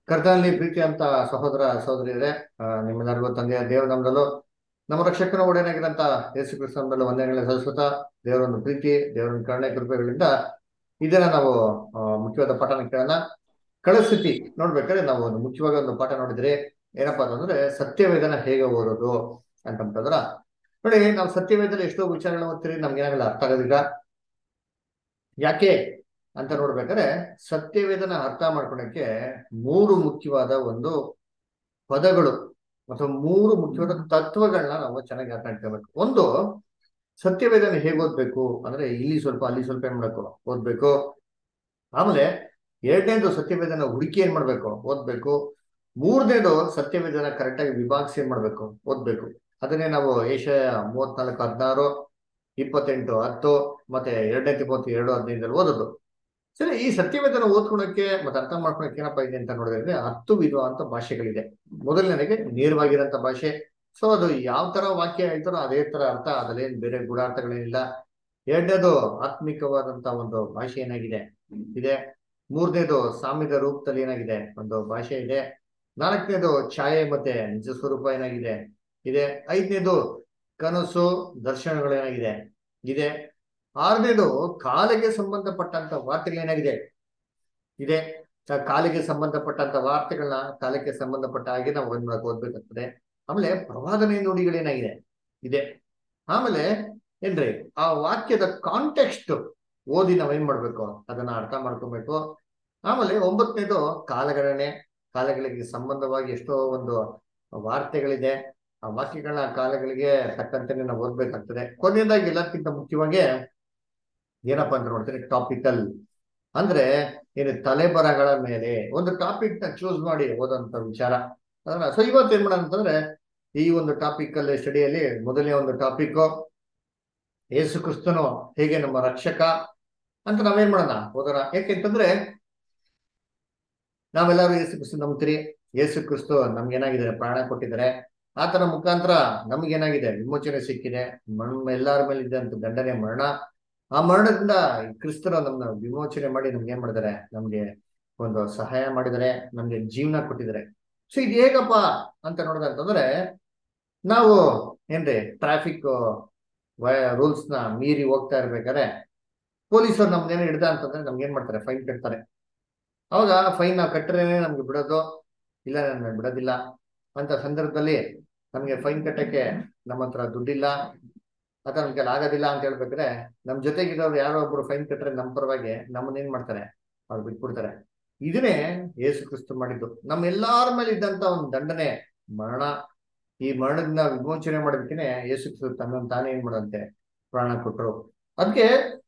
ಕರ್ತನಲ್ಲಿ ಪ್ರೀತಿ ಅಂತ ಸಹೋದರ ಸಹೋದರಿಯರೇ, ನಿಮ್ಮೆಲ್ಲರಿಗೂ ತಂದೆಯ ದೇವನಂದಲು ನಮ್ಮ ರಕ್ಷಕನ ಒಡೆಯನಾಗಿರಂತ ಯೇಸು ಕ್ರಿಸ್ತನಲ್ಲೂ ವಂದನೆಗಳ ಸಲ್ಲಿಸುತ್ತಾ ದೇವರೊಂದು ಪ್ರೀತಿ ದೇವರೊಂದು ಕರುಣೆ ಕೃಪೆಗಳಿಂದ ಇದನ್ನ ನಾವು ಮುಖ್ಯವಾದ ಪಾಠನ ಕೇಳೋಣ. ಕಳೆದ ಸ್ಥಿತಿ ನೋಡ್ಬೇಕಾದ್ರೆ ನಾವು ಒಂದು ಮುಖ್ಯವಾಗಿ ಒಂದು ಪಾಠ ನೋಡಿದ್ರೆ ಏನಪ್ಪಾ ಅಂತಂದ್ರೆ ಸತ್ಯವೇದನ ಹೇಗೆ ಓದೋದು ಅಂತಂದ್ರ ನೋಡಿ. ನಾವು ಸತ್ಯವೇದದಲ್ಲಿ ಎಷ್ಟೋ ವಿಚಾರಗಳನ್ನ ಓದ್ತೀರಿ, ನಮ್ಗೆ ಏನಾಗಲ್ಲ ಅರ್ಥ ಆಗೋದಿಲ್ಲ. ಯಾಕೆ ಅಂತ ನೋಡ್ಬೇಕಾದ್ರೆ ಸತ್ಯವೇದನ ಅರ್ಥ ಮಾಡ್ಕೊಳಕ್ಕೆ ಮೂರು ಮುಖ್ಯವಾದ ಒಂದು ಪದಗಳು ಅಥವಾ ಮೂರು ಮುಖ್ಯವಾದ ತತ್ವಗಳನ್ನ ನಾವು ಚೆನ್ನಾಗಿ ಅರ್ಥ ಮಾಡ್ಕೋಬೇಕು. ಒಂದು, ಸತ್ಯವೇದನ ಹೇಗೆ ಓದ್ಬೇಕು ಅಂದ್ರೆ ಇಲ್ಲಿ ಸ್ವಲ್ಪ ಅಲ್ಲಿ ಸ್ವಲ್ಪ ಏನ್ ಮಾಡ್ಬೇಕು, ಓದ್ಬೇಕು. ಆಮೇಲೆ ಎರಡನೇದು, ಸತ್ಯವೇದನ ಹುಡುಕಿ ಏನ್ ಮಾಡ್ಬೇಕು, ಓದ್ಬೇಕು. ಮೂರನೇದು, ಸತ್ಯವೇದನ ಕರೆಕ್ಟಾಗಿ ವಿಭಾಗಿಸಿ ಏನ್ ಮಾಡ್ಬೇಕು, ಓದ್ಬೇಕು. ಅದನ್ನೇ ನಾವು ಏಷಯ 34:16, 28:10 ಮತ್ತೆ 2 ತಿಮೋಥಿ 2:15 ಓದೋದು. ಸರಿ, ಈ ಸತ್ಯವೇದನ ಓದ್ಕೊಳಕ್ಕೆ ಮತ್ತೆ ಅರ್ಥ ಮಾಡ್ಕೊಳಕ್ಕೆ ಏನಪ್ಪಾ ಇದೆ ಅಂತ ನೋಡಿದ್ರೆ 10 ವಿಧವಾದಂತ ಭಾಷೆಗಳಿದೆ. ಮೊದಲನೇದಾಗಿ ನೇರವಾಗಿರೋಂಥ ಭಾಷೆ. ಸೊ ಅದು ಯಾವ ತರ ವಾಕ್ಯ ಹೇಳ್ತಾರೋ ಅದೇ ತರ ಅರ್ಥ, ಅದ್ರಲ್ಲೇನ್ ಬೇರೆ ಗೂಢಾರ್ಥಗಳೇನಿಲ್ಲ. ಎರಡನೇದು, ಆತ್ಮಿಕವಾದಂತ ಒಂದು ಭಾಷೆ ಏನಾಗಿದೆ ಇದೆ. ಮೂರನೇದು, ಸಾಮ್ಯದ ರೂಪದಲ್ಲಿ ಏನಾಗಿದೆ ಒಂದು ಭಾಷೆ ಇದೆ. ನಾಲ್ಕನೇದು, ಛಾಯೆ ಮತ್ತೆ ನಿಜ ಸ್ವರೂಪ ಏನಾಗಿದೆ ಇದೆ. ಐದನೇದು, ಕನಸು ದರ್ಶನಗಳೇನಾಗಿದೆ ಇದೆ. ಆರನೇದು, ಕಾಲಿಗೆ ಸಂಬಂಧಪಟ್ಟಂತ ವಾರ್ತೆಗಳೇನಾಗಿದೆ ಇದೆ. ಕಾಲಿಗೆ ಸಂಬಂಧಪಟ್ಟಂತ ವಾರ್ತೆಗಳನ್ನ ಕಾಲಕ್ಕೆ ಸಂಬಂಧಪಟ್ಟ ಹಾಗೆ ನಾವು ಓದ್ಬೇಕಾಗ್ತದೆ. ಆಮೇಲೆ ಪ್ರವಾದನೆ ನುಡಿಗಳೇನಾಗಿದೆ ಇದೆ. ಆಮೇಲೆ ಏನ್ರಿ, ಆ ವಾಕ್ಯದ ಕಾಂಟೆಕ್ಸ್ಟ್ ಓದಿ ನಾವೇನ್ ಮಾಡ್ಬೇಕು, ಅದನ್ನ ಅರ್ಥ ಮಾಡ್ಕೊಬೇಕು. ಆಮೇಲೆ 9ನೇದು, ಕಾಲಗಣನೆ. ಕಾಲಗಳಿಗೆ ಸಂಬಂಧವಾಗಿ ಎಷ್ಟೋ ಒಂದು ವಾರ್ತೆಗಳಿದೆ. ಆ ವಾಕ್ಯಗಳನ್ನ ಕಾಲಗಳಿಗೆ ತಕ್ಕಂತೆ ನಾವು ಓದ್ಬೇಕಾಗ್ತದೆ. ಕೊನೆಯದಾಗಿ ಎಲ್ಲಕ್ಕಿಂತ ಮುಖ್ಯವಾಗಿ ಏನಪ್ಪಾ ಅಂತ ನೋಡ್ತೀನಿ, ಟಾಪಿಕಲ್. ಅಂದ್ರೆ ಏನು, ತಲೆಬರಹಗಳ ಮೇಲೆ ಒಂದು ಟಾಪಿಕ್ ನ ಚೂಸ್ ಮಾಡಿ ಓದೋಂತ ವಿಚಾರ. ಸೊ ಇವತ್ತು ಏನ್ ಮಾಡೋಣ ಅಂತಂದ್ರೆ, ಈ ಒಂದು ಟಾಪಿಕಲ್ ಸ್ಟಡಿಯಲ್ಲಿ ಮೊದಲನೇ ಒಂದು ಟಾಪಿಕ್ ಯೇಸು ಕ್ರಿಸ್ತನು ಹೇಗೆ ನಮ್ಮ ರಕ್ಷಕ ಅಂತ ನಾವೇನ್ ಮಾಡೋಣ, ಓದೋಣ. ಯಾಕೆಂತಂದ್ರೆ ನಾವೆಲ್ಲರೂ ಯೇಸು ಕ್ರಿಸ್ತು ನಂಬ್ತೀರಿ. ಯೇಸು ಕ್ರಿಸ್ತು ನಮ್ಗೆ ಏನಾಗಿದೆ, ಪ್ರಾಣ ಕೊಟ್ಟಿದ್ದಾರೆ. ಆತನ ಮುಖಾಂತರ ನಮ್ಗೇನಾಗಿದೆ, ವಿಮೋಚನೆ ಸಿಕ್ಕಿದೆ. ಎಲ್ಲರ ಮೇಲೆ ಇದ್ದಂತ ದಂಡನೆ ಮರಣ. ಆ ಮರಣದಿಂದ ಕ್ರಿಸ್ತರು ನಮ್ನ ವಿಮೋಚನೆ ಮಾಡಿ ನಮ್ಗೆ ಏನ್ ಮಾಡಿದ್ದಾರೆ, ನಮ್ಗೆ ಒಂದು ಸಹಾಯ ಮಾಡಿದ್ದಾರೆ, ನಮ್ಗೆ ಜೀವನ ಕೊಟ್ಟಿದ್ದಾರೆ. ಸೊ ಇದು ಹೇಗಪ್ಪ ಅಂತ ನೋಡೋದಂತಂದ್ರೆ, ನಾವು ಏನ್ರಿ ಟ್ರಾಫಿಕ್ ರೂಲ್ಸ್ ನ ಮೀರಿ ಹೋಗ್ತಾ ಇರ್ಬೇಕಾದ್ರೆ ಪೊಲೀಸರು ನಮ್ದೇನೋ ಹಿಡ್ದ ಅಂತಂದ್ರೆ ನಮ್ಗೆ ಏನ್ ಮಾಡ್ತಾರೆ, ಫೈನ್ ಕಟ್ತಾರೆ. ಅವಾಗ ಫೈನ್ ನಾವು ಕಟ್ಟರೇನೆ ನಮ್ಗೆ ಬಿಡೋದು, ಇಲ್ಲ ನಮ್ಗೆ ಬಿಡೋದಿಲ್ಲ. ಅಂತ ಸಂದರ್ಭದಲ್ಲಿ ನಮ್ಗೆ ಫೈನ್ ಕಟ್ಟಕ್ಕೆ ನಮ್ಮ ಹತ್ರ ದುಡ್ಡಿಲ್ಲ ಅಥವಾ ನಮ್ಗೆ ಆಗೋದಿಲ್ಲ ಅಂತ ಹೇಳ್ಬೇಕಾದ್ರೆ ನಮ್ ಜೊತೆಗಿರೋರು ಯಾರೋ ಒಬ್ರು ಫೈನ್ ಕಟ್ಟರೆ ನಮ್ಮ ಪರವಾಗಿ ನಮ್ಮನ್ನೇನ್ ಮಾಡ್ತಾರೆ, ಅವ್ರು ಬಿಟ್ಬಿಡ್ತಾರೆ. ಇದನ್ನೇ ಯೇಸು ಕ್ರಿಸ್ತು ಮಾಡಿದ್ದು. ನಮ್ಮ ಎಲ್ಲಾರ ಮೇಲೆ ಇದ್ದಂತ ಒಂದು ದಂಡನೆ ಮರಣ. ಈ ಮರಣದಿಂದ ವಿಮೋಚನೆ ಮಾಡೋದಕ್ಕೇನೆ ಯೇಸು ಕ್ರಿಸ್ತು ತನ್ನನ್ನು ತಾನೇ ಏನ್ ಮಾಡಂತೆ, ಪ್ರಾಣ ಕೊಟ್ಟರು. ಅದಕ್ಕೆ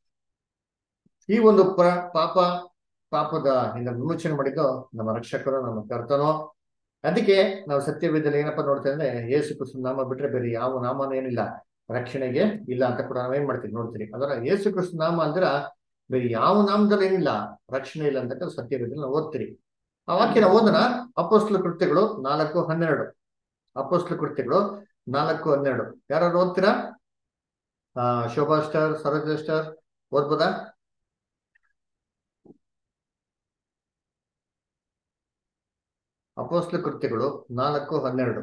ಈ ಒಂದು ಪಾಪದ ಇಂದ ವಿಮೋಚನೆ ಮಾಡಿದ್ದು ನಮ್ಮ ರಕ್ಷಕರು, ನಮ್ಮ ಕರ್ತನೋ. ಅದಕ್ಕೆ ನಾವು ಸತ್ಯವೇದದಲ್ಲಿ ಏನಪ್ಪಾ ನೋಡ್ತೇವೆ ಅಂದ್ರೆ, ಯೇಸು ಕ್ರಿಸ್ತು ನಾಮ ಬಿಟ್ರೆ ಬೇರೆ ಯಾವ ನಾಮನೂ ಏನಿಲ್ಲ ರಕ್ಷಣೆಗೆ ಇಲ್ಲ ಅಂತ ಕೂಡ ನಾವೇನ್ ಮಾಡ್ತೀವಿ ನೋಡ್ತೀರಿ. ಅದರ ಯೇಸು ಕ್ರಿಸ್ತು ನಾಮ ಅಂದ್ರ ಬೇರೆ ಯಾವ ನಾಮದಲ್ಲಿ ಏನಿಲ್ಲ ರಕ್ಷಣೆ ಇಲ್ಲ ಅಂತ ಸತ್ಯವೇದದಲ್ಲಿ ನಾವು ಓದ್ತೀರಿ. ಆ ವಾಕ್ಯನ ಓದನ. ಅಪೊಸ್ತಲ ಕೃತ್ಯಗಳು 4:12. ಅಪೊಸ್ತಲ ಕೃತ್ಯಗಳು 4:12 ಯಾರು ಓದ್ತೀರಾ? ಶೋಭಾ ಸ್ಟಾರ್, ಸರೋಜ ಸ್ಟಾರ್ ಓದ್ಬೋದಾ? ಅಪೊಸ್ತಲ ಕೃತ್ಯಗಳು 4:12.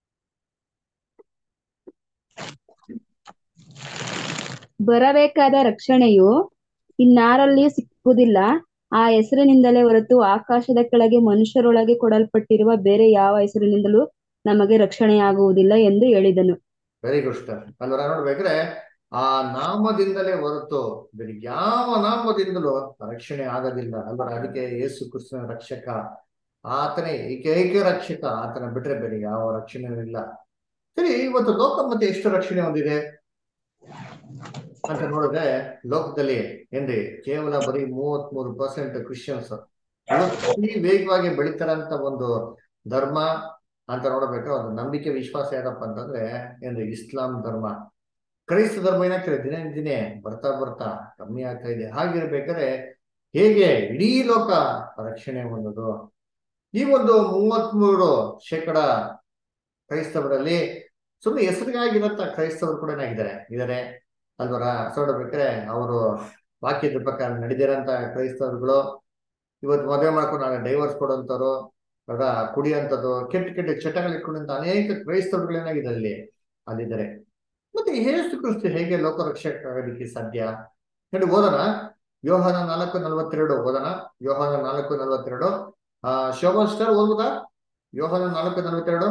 ಬರಬೇಕಾದ ರಕ್ಷಣೆಯು ಇನ್ನಾರಲ್ಲಿಯೂ ಸಿಕ್ಕುವುದಿಲ್ಲ, ಆ ಹೆಸರಿನಿಂದಲೇ ಹೊರತು ಆಕಾಶದ ಕೆಳಗೆ ಮನುಷ್ಯರೊಳಗೆ ಕೊಡಲ್ಪಟ್ಟಿರುವ ಬೇರೆ ಯಾವ ಹೆಸರಿನಿಂದಲೂ ನಮಗೆ ರಕ್ಷಣೆಯಾಗುವುದಿಲ್ಲ ಎಂದು ಹೇಳಿದನು. Very good star. ಅಲ್ವರ ನೋಡ್ಬೇಕ್ರೆ ಆ ನಾಮದಿಂದಲೇ ಹೊರತು ಬೇರೆ ಯಾವ ನಾಮದಿಂದಲೂ ರಕ್ಷಣೆ ಆಗೋದಿಲ್ಲ ಅಲ್ವರ. ಅದಕ್ಕೆ ಯೇಸು ಕ್ರಿಸ್ತನ ರಕ್ಷಕ, ಆತನೇ ಏಕೈಕ ರಕ್ಷಕ. ಆತನ ಬಿಟ್ರೆ ಬೇರೆ ಯಾವ ರಕ್ಷಣೆ ಇಲ್ಲ. ಸರಿ, ಇವತ್ತು ಲೋಕ ಮತ್ತೆ ಎಷ್ಟು ರಕ್ಷಣೆ ಹೊಂದಿದೆ ಅಂತ ನೋಡಿದ್ರೆ, ಲೋಕದಲ್ಲಿ ಏನ್ರಿ ಕೇವಲ ಬರೀ 33% ಕ್ರಿಶ್ಚಿಯನ್ಸ್. ಅತಿ ವೇಗವಾಗಿ ಬೆಳಿತಾರಂತ ಒಂದು ಧರ್ಮ ಅಂತ ನೋಡ್ಬೇಕಾದ್ರೆ ಒಂದು ನಂಬಿಕೆ ವಿಶ್ವಾಸ ಏನಪ್ಪ ಅಂತಂದ್ರೆ ಏನ್ರಿ, ಇಸ್ಲಾಂ ಧರ್ಮ. ಕ್ರೈಸ್ತ ಧರ್ಮ ಏನಾಗ್ತದೆ, ದಿನ ದಿನೇ ಬರ್ತಾ ಬರ್ತಾ ಕಮ್ಮಿ ಆಗ್ತಾ ಇದೆ. ಹಾಗಿರ್ಬೇಕಾದ್ರೆ ಹೇಗೆ ಇಡೀ ಲೋಕ ರಕ್ಷಣೆ ಹೊಂದೋದು? ಈ ಒಂದು 33% ಕ್ರೈಸ್ತವರಲ್ಲಿ ಸುಮ್ಮನೆ ಹೆಸರಿಗಾಗಿರತ್ತ ಕ್ರೈಸ್ತವರು ಕೂಡ ಇದ್ದಾರೆ ಅಲ್ವರ. ನೋಡ್ಬೇಕಾದ್ರೆ ಅವರು ವಾಕ್ಯದ ಪ್ರಕಾರ ನಡೆದಿರಂತ ಕ್ರೈಸ್ತವರುಗಳು ಇವತ್ತು ಮದುವೆ ಮಾಡ್ಕೊಂಡು ನಾಳೆ ಡೈವರ್ಸ್ ಕೊಡುವಂಥವ್ರು, ಇವಾಗ ಕುಡಿಯಂಥದ್ದು ಕೆಟ್ಟ ಕೆಟ್ಟ ಚಟಗಳು ಇಟ್ಕೊಂಡಂತ ಅನೇಕ ಕ್ರೈಸ್ತರುಗಳೇನಾಗಿದೆ ಅಲ್ಲಿದ್ದಾರೆ. ಮತ್ತೆ ಯೇಸು ಕ್ರಿಸ್ತು ಹೇಗೆ ಲೋಕರಕ್ಷಕ ಆಗೋದಕ್ಕೆ ಸಾಧ್ಯ? ನೋಡಿ ಓದೋಣ, ಯೋಹಾನ 4:42 ಓದೋಣ. ಯೋಹಾನ 4:42. ಶೋಭಾ ಸ್ಟಾರ್ ಓದುದಾ? ಯೋಹಾನ 4:42.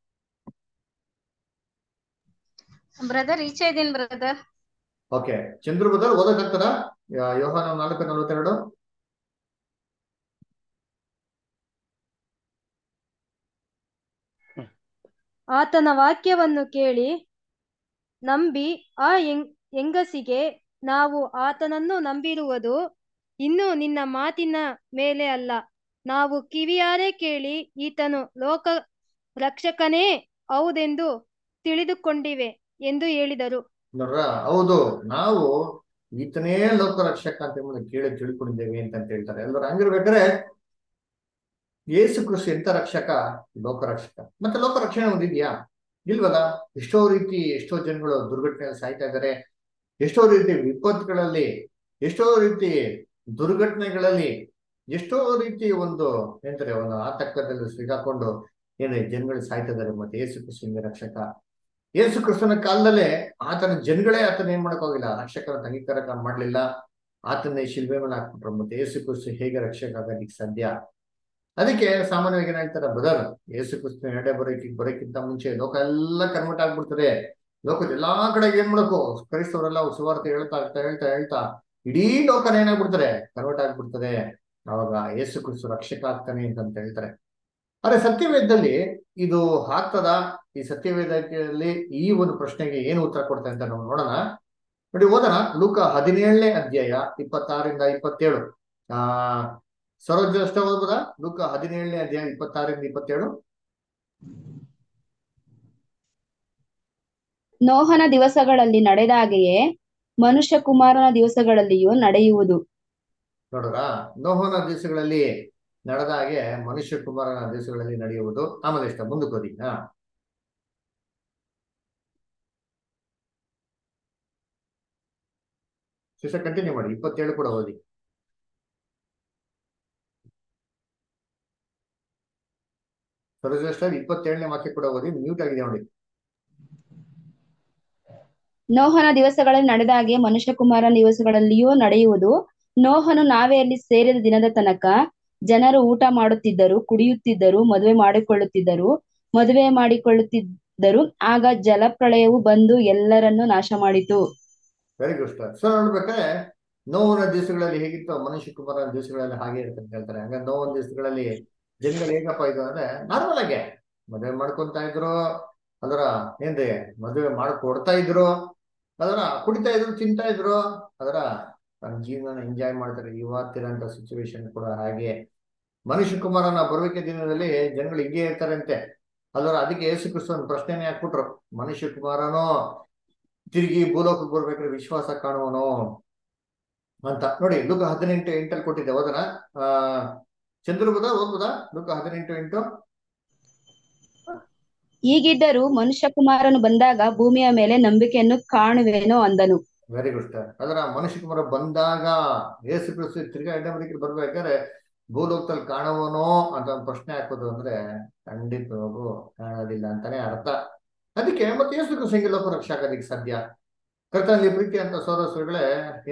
ಬ್ರದರ್ ಈಚೆ ಇದೀನಿ ಬ್ರದರ್. ಓಕೆ, ಚಂದ್ರು ಬ್ರದರ್ ಓದಕ್ಕಾಗ್ತದ? ಯೋಹಾನ 4:42. ಆತನ ವಾಕ್ಯವನ್ನು ಕೇಳಿ ನಂಬಿ ಆ ಹೆಂಗಸಿಗೆ, ನಾವು ಆತನನ್ನು ನಂಬಿರುವುದು ಇನ್ನು ನಿನ್ನ ಮಾತಿನ ಮೇಲೆ ಅಲ್ಲ, ನಾವು ಕಿವಿಯಾರೆ ಕೇಳಿ ಈತನು ಲೋಕ ರಕ್ಷಕನೇ ಹೌದೆಂದು ತಿಳಿದುಕೊಂಡಿವೆ ಎಂದು ಹೇಳಿದರು. ನೋಡ್ರ, ಹೌದು, ನಾವು ಈತನೇ ಲೋಕ ರಕ್ಷಕ ಅಂತ ಕೇಳಿ ತಿಳ್ಕೊಂಡಿದ್ದೇವೆ ಅಂತ ಹೇಳ್ತಾರೆ. ಎಲ್ಲರೂ ಹಂಗಿರ್ಬೇಕಾದ್ರೆ ಯೇಸು ಕ್ರಿಸ್ತು ಎಂತ ರಕ್ಷಕ? ಲೋಕ ರಕ್ಷಕ. ಮತ್ತೆ ಲೋಕ ರಕ್ಷಣೆ ಒಂದಿದ್ಯಾ? ಇಲ್ವಲ್ಲ. ಎಷ್ಟೋ ಜನಗಳು ದುರ್ಘಟನೆಯಲ್ಲಿ ಸಾಯ್ತಾ ಇದ್ದಾರೆ, ಎಷ್ಟೋ ರೀತಿ ವಿಪತ್ತುಗಳಲ್ಲಿ, ಎಷ್ಟೋ ರೀತಿ ದುರ್ಘಟನೆಗಳಲ್ಲಿ, ಎಷ್ಟೋ ರೀತಿ ಒಂದು ಆತಂಕದಲ್ಲಿ ಸಿಗಾಕೊಂಡು ಜನಗಳು ಸಾಯ್ತಾ ಇದ್ದಾರೆ. ಮತ್ತೆ ಯೇಸು ಕ್ರಿಸ್ತು ರಕ್ಷಕ. ಯೇಸು ಕ್ರಿಸ್ತನ ಕಾಲದಲ್ಲೇ ಆತನ ಜನಗಳೇ ಆತನ ಏನ್ ಮಾಡಕ್ ಹೋಗಿಲ್ಲ, ರಕ್ಷಕನ ಅಂಗೀಕಾರ ಮಾಡ್ಲಿಲ್ಲ, ಆತನ ಶಿಲ್ಬೆ ಮೇಲೆ ಹಾಕ್ಬಿಟ್ರು. ಮತ್ತೆ ಯೇಸು ಕ್ರಿಸ್ತು ಹೇಗೆ ರಕ್ಷಕ ಆಗೋದಿಕ್ ಸಾಧ್ಯ? ಅದಕ್ಕೆ ಸಾಮಾನ್ಯವಾಗಿ ಏನ್ ಹೇಳ್ತಾರೆ, ಬ್ರದರ್, ಯೇಸು ಕ್ರಿಸ್ತು ಎರಡೇ ಬರೋಕ್ಕಿಂತ ಮುಂಚೆ ಲೋಕ ಎಲ್ಲ ಕನ್ವರ್ಟ್ ಆಗ್ಬಿಡ್ತದೆ. ಲೋಕದ ಎಲ್ಲಾ ಕಡೆಗೆ ಏನ್ ಮಾಡಬೇಕು, ಕ್ರೈಸ್ತವರೆಲ್ಲ ಸುವಾರ್ತೆ ಹೇಳ್ತಾ ಇಡೀ ಲೋಕನ ಏನಾಗ್ಬಿಡ್ತಾರೆ, ಕನ್ವರ್ಟ್ ಆಗ್ಬಿಡ್ತದೆ. ಅವಾಗ ಯೇಸು ಕ್ರಿಸ್ತು ರಕ್ಷಕ ಆಗ್ತಾನೆ ಅಂತ ಹೇಳ್ತಾರೆ. ಆದ್ರೆ ಸತ್ಯವೇದದಲ್ಲಿ ಇದು ಆಗ್ತದ? ಈ ಸತ್ಯವೇದದಲ್ಲಿ ಈ ಒಂದು ಪ್ರಶ್ನೆಗೆ ಏನು ಉತ್ತರ ಕೊಡ್ತಾರೆ ಅಂತ ನಾವು ನೋಡೋಣ. ನೋಡಿ ಓದೋಣ, ಲೂಕ 17ನೇ ಅಧ್ಯಾಯ 26ರಿಂದ 27. ಸರೋಜ ಅಷ್ಟ ಓದ್ಬೋದಾ? ಲೂಕ 17ನೇ ಅಧ್ಯಾಯ 26ರಿಂದ 27. ನೋಹನ ದಿವಸಗಳಲ್ಲಿ ನಡೆದ ಹಾಗೆಯೇ ಮನುಷ್ಯ ಕುಮಾರನ ದಿವಸಗಳಲ್ಲಿಯೂ ನಡೆಯುವುದು. ನೋಡ್ರ, ನೋಹನ ದಿವಸಗಳಲ್ಲಿ ನಡೆದ ಹಾಗೆ ಮನುಷ್ಯ ಕುಮಾರನ ದಿವಸಗಳಲ್ಲಿ ನಡೆಯುವುದು. ಆಮೇಲೆ ಇಷ್ಟ ಮುಂದಕ್ಕೆ ಓದಿ. ಸಿಸ್ಟರ್ ಕಂಟಿನ್ಯೂ ಮಾಡಿ, 27 ಕೂಡ ಓದಿ. ಸರೋಜ 27ನೇ ವಾಕ್ಯ ಕೂಡ ಓದಿ. ಮ್ಯೂಟ್ ಆಗಿದೆ ನೋಡಿ. ನೋಹನ ದಿವಸಗಳಲ್ಲಿ ನಡೆದ ಹಾಗೆ ಮನುಷ್ಯ ಕುಮಾರನ ದಿವಸಗಳಲ್ಲಿಯೂ ನಡೆಯುವುದು. ನೋಹನು ನಾವೆಯಲ್ಲಿ ಸೇರಿದ ದಿನದ ತನಕ ಜನರು ಊಟ ಮಾಡುತ್ತಿದ್ದರು, ಕುಡಿಯುತ್ತಿದ್ದರು, ಮದುವೆ ಮಾಡಿಕೊಳ್ಳುತ್ತಿದ್ದರು. ಆಗ ಜಲಪ್ರಳಯವು ಬಂದು ಎಲ್ಲರನ್ನೂ ನಾಶ ಮಾಡಿತು. Very good star. ಸೊ ನೋಡ್ಬೇಕಾದ್ರೆ ನೋವನ ದಿವಸಗಳಲ್ಲಿ ಹೇಗಿತ್ತು, ಮನುಷ್ಯ ಕುಮಾರನ ದಿವಸಗಳಲ್ಲಿ ಹಾಗೆ ಇರುತ್ತೆ ಅಂತ ಹೇಳ್ತಾರೆ. ಹಂಗ ನೋವನ ದಿವಸಗಳಲ್ಲಿ ಜನಗಳು ಹೇಗಪ್ಪ ಇದು ಅಂದ್ರೆ ನಾರ್ಮಲ್ ಆಗಿ ಮದುವೆ ಮಾಡ್ಕೊಂತ ಇದ್ರು, ಅದರ ಮದುವೆ ಮಾಡ್ಕೊಡ್ತಾ ಇದ್ರು, ಅದರ ಕುಡಿತಾ ಇದ್ರು, ತಿಂತಾ ಇದ್ರು, ಅದರ ತನ್ನ ಜೀವನ ಎಂಜಾಯ್ ಮಾಡ್ತಾರೆ. ಇವತ್ತಿರಂತ ಸಿಚುವೇಶನ್ ಕೂಡ ಹಾಗೆ. ಮನುಷ್ಯ ಕುಮಾರನ ಬರುವಿಕೆ ದಿನದಲ್ಲಿ ಜನಗಳು ಹಿಂಗೆ ಇರ್ತಾರಂತೆ. ಅದಕ್ಕೆ ಯೇಸು ಕ್ರಿಸ್ತು ಒಂದು ಪ್ರಶ್ನೆನೇ ಹಾಕ್ಬಿಟ್ರು, ಮನುಷ್ಯ ಕುಮಾರನೋ ತಿರುಗಿ ಭೂಲೋಕಕ್ಕೆ ಬರ್ಬೇಕಾದ್ರೆ ವಿಶ್ವಾಸ ಕಾಣುವನು ಅಂತ. ನೋಡಿ, ಲೂಕ 18:8 ಕೊಟ್ಟಿದ್ದೆ, ಓದನ. ಚಂದ್ರಬುಧ ಓದ್ಬೋದಾ? ಲೂಕ 18:8. ಹೀಗಿದ್ದರೂ ಮನುಷ್ಯ ಕುಮಾರನು ಬಂದಾಗ ಭೂಮಿಯ ಮೇಲೆ ನಂಬಿಕೆಯನ್ನು ಕಾಣುವೇನೋ ಅಂದನು. Very good star. ಮನುಷ್ಯ ಕುಮಾರ ಬಂದಾಗ ಯೇಸು ಕ್ರಿಸ್ತು ತಿರ್ಗಾ ಎಡ್ಡಬದಿಗೆ ಬರ್ಬೇಕಾದ್ರೆ ಭೂಲೋಕದಲ್ಲಿ ಕಾಣುವನೋ ಅಂತ ಒಂದು ಪ್ರಶ್ನೆ ಹಾಕೋದು ಅಂದ್ರೆ ಖಂಡಿತವಾಗೂ ಕಾಣೋದಿಲ್ಲ ಅಂತಾನೆ ಅರ್ಥ. ಅದಕ್ಕೆ ಮತ್ತೆ ಯೇಸು ಕ್ರಿಸ್ತು ಹೆಂಗೆ ಲೋಕ ರಕ್ಷೆ ಆಗೋದಿಕ್ಕೆ ಸಾಧ್ಯ? ಕರ್ತನಲ್ಲಿ ಪ್ರೀತಿ ಅಂತ ಸಹೋದರಗಳೇ,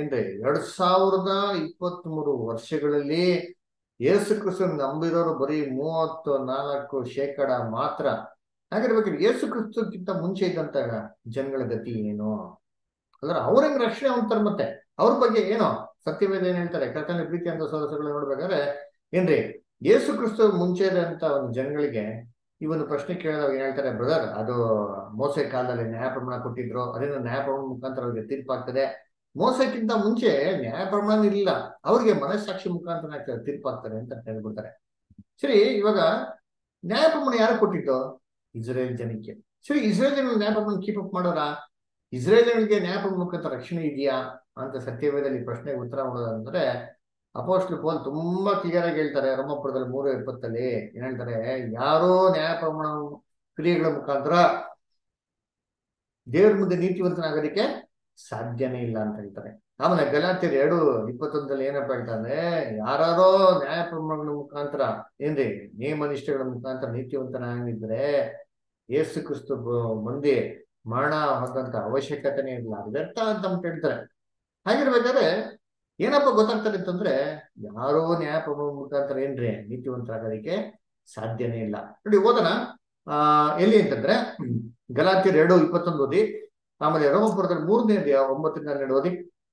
2023 ವರ್ಷಗಳಲ್ಲಿ ಯೇಸು ಕ್ರಿಸ್ತು ನಂಬಿರೋರು ಬರೀ 34% ಮಾತ್ರ. ಹಾಗಿರ್ಬೇಕಾದ್ರೆ ಯೇಸು ಕ್ರಿಸ್ತಕ್ಕಿಂತ ಮುಂಚೆ ಇದ್ದಂತ ಜನಗಳ ಗತಿ ಏನು? ಅವ್ರ ಹೆಂಗ್ ರಕ್ಷಣೆ ಹೊಂದ್ತಾರೆ? ಮತ್ತೆ ಅವ್ರ ಬಗ್ಗೆ ಏನೋ ಸತ್ಯವೇದ ಏನ್ ಹೇಳ್ತಾರೆ? ಕರ್ತನಲ್ಲಿ ಪ್ರೀತಿ ಅಂತ ಸಹೋದರಗಳು ನೋಡ್ಬೇಕಾದ್ರೆ ಯೇಸು ಕ್ರಿಸ್ತು ಮುಂಚೆ ಇದ್ದಂತ ಒಂದು ಜನಗಳಿಗೆ ಈ ಒಂದು ಪ್ರಶ್ನೆ ಕೇಳಿದಾಗ ಏನ್ ಹೇಳ್ತಾರೆ? ಬ್ರದರ್, ಅದು ಮೋಸೆ ಕಾಲದಲ್ಲಿ ನ್ಯಾಯ ಪ್ರಮಾಣ ಕೊಟ್ಟಿದ್ರು, ಅದರಿಂದ ನ್ಯಾಯ ಪ್ರಮಾಣ ಮುಖಾಂತರ ಅವ್ರಿಗೆ ತೀರ್ಪಾಗ್ತದೆ. ಮೋಸಕ್ಕಿಂತ ಮುಂಚೆ ನ್ಯಾಯ ಪ್ರಮಾಣ ಇರಲಿಲ್ಲ, ಅವ್ರಿಗೆ ಮನಸ್ಸಾಕ್ಷಿ ಮುಖಾಂತರ ತೀರ್ಪಾಗ್ತಾರೆ ಅಂತ ಹೇಳ್ಬಿಡ್ತಾರೆ. ಸರಿ, ಇವಾಗ ನ್ಯಾಯ ಪ್ರಮಾಣ ಯಾರು ಕೊಟ್ಟಿದ್ದು? ಇಸ್ರೇಲ್ ಜನಕ್ಕೆ. ಸರಿ, ಇಸ್ರೇಲ್ ಜನ ನ್ಯಾಯ ಪ್ರಮಾಣ ಕೀಪ್ ಅಪ್ ಮಾಡೋರ? ಇಸ್ರೇಲ್ ಜನರಿಗೆ ನ್ಯಾಯ ಪ್ರಮಾಣ ಮುಖಾಂತರ ರಕ್ಷಣೆ ಇದೆಯಾ ಅಂತ ಸತ್ಯವೇದಲ್ಲಿ ಪ್ರಶ್ನೆಗೆ ಉತ್ತರ ಮಾಡೋದಂದ್ರೆ ಅಪೊಸ್ತಲ ಪೌಲ್ ತುಂಬಾ ಕ್ಲಿಯರ್ ಆಗಿ ಹೇಳ್ತಾರೆ. ರೋಮಾಪುರದಲ್ಲಿ 3:20 ಏನ್ ಹೇಳ್ತಾರೆ? ಯಾರೋ ನ್ಯಾಯ ಪ್ರಮಾಣ ಕ್ರಿಯೆಗಳ ಮುಖಾಂತರ ದೇವ್ರ ಮುಂದೆ ನೀತಿವಂತನಾಗೋದಕ್ಕೆ ಸಾಧ್ಯನೇ ಇಲ್ಲ ಅಂತ ಹೇಳ್ತಾರೆ. ಆಮೇಲೆ ಗಲಾತ್ಯರು 2:21 ಏನಪ್ಪ ಹೇಳ್ತಾನೆ, ಯಾರೋ ನ್ಯಾಯ ಪ್ರಮಾಣಗಳ ಮುಖಾಂತರ ಏನ್ರಿ ನಿಯಮ ನಿಷ್ಠೆಗಳ ಮುಖಾಂತರ ನೀತಿವಂತನಾಗಿದ್ರೆ ಯೇಸು ಕ್ರಿಸ್ತು ಮಂದಿ ಮರಣ ಹೊಂದಂತ ಅವಶ್ಯಕತೆನೇ ಇಲ್ಲ, ಅದು ವ್ಯರ್ಥ ಅಂತ ಹೇಳ್ತಾರೆ. ಹಾಗಿರ್ಬೇಕಾದ್ರೆ ಏನಪ್ಪ ಗೊತ್ತಾಗ್ತಾರೆ ಅಂತಂದ್ರೆ, ಯಾರೋ ನ್ಯಾಯ ಪ್ರಮಾಣ ಮುಖಾಂತರ ಏನ್ರಿ ನೀತಿವಂತರಾಗೋದಕ್ಕೆ ಸಾಧ್ಯನೇ ಇಲ್ಲ. ನೋಡಿ ಓದೋಣ, ಎಲ್ಲಿ ಅಂತಂದ್ರೆ ಗಲಾತ್ಯರು 2:21 ಓದಿ, ಆಮೇಲೆ ರೋಮಪುರದಲ್ಲಿ 3ನೇ ಅಧ್ಯಾಯ 9-12 ಓದಿ.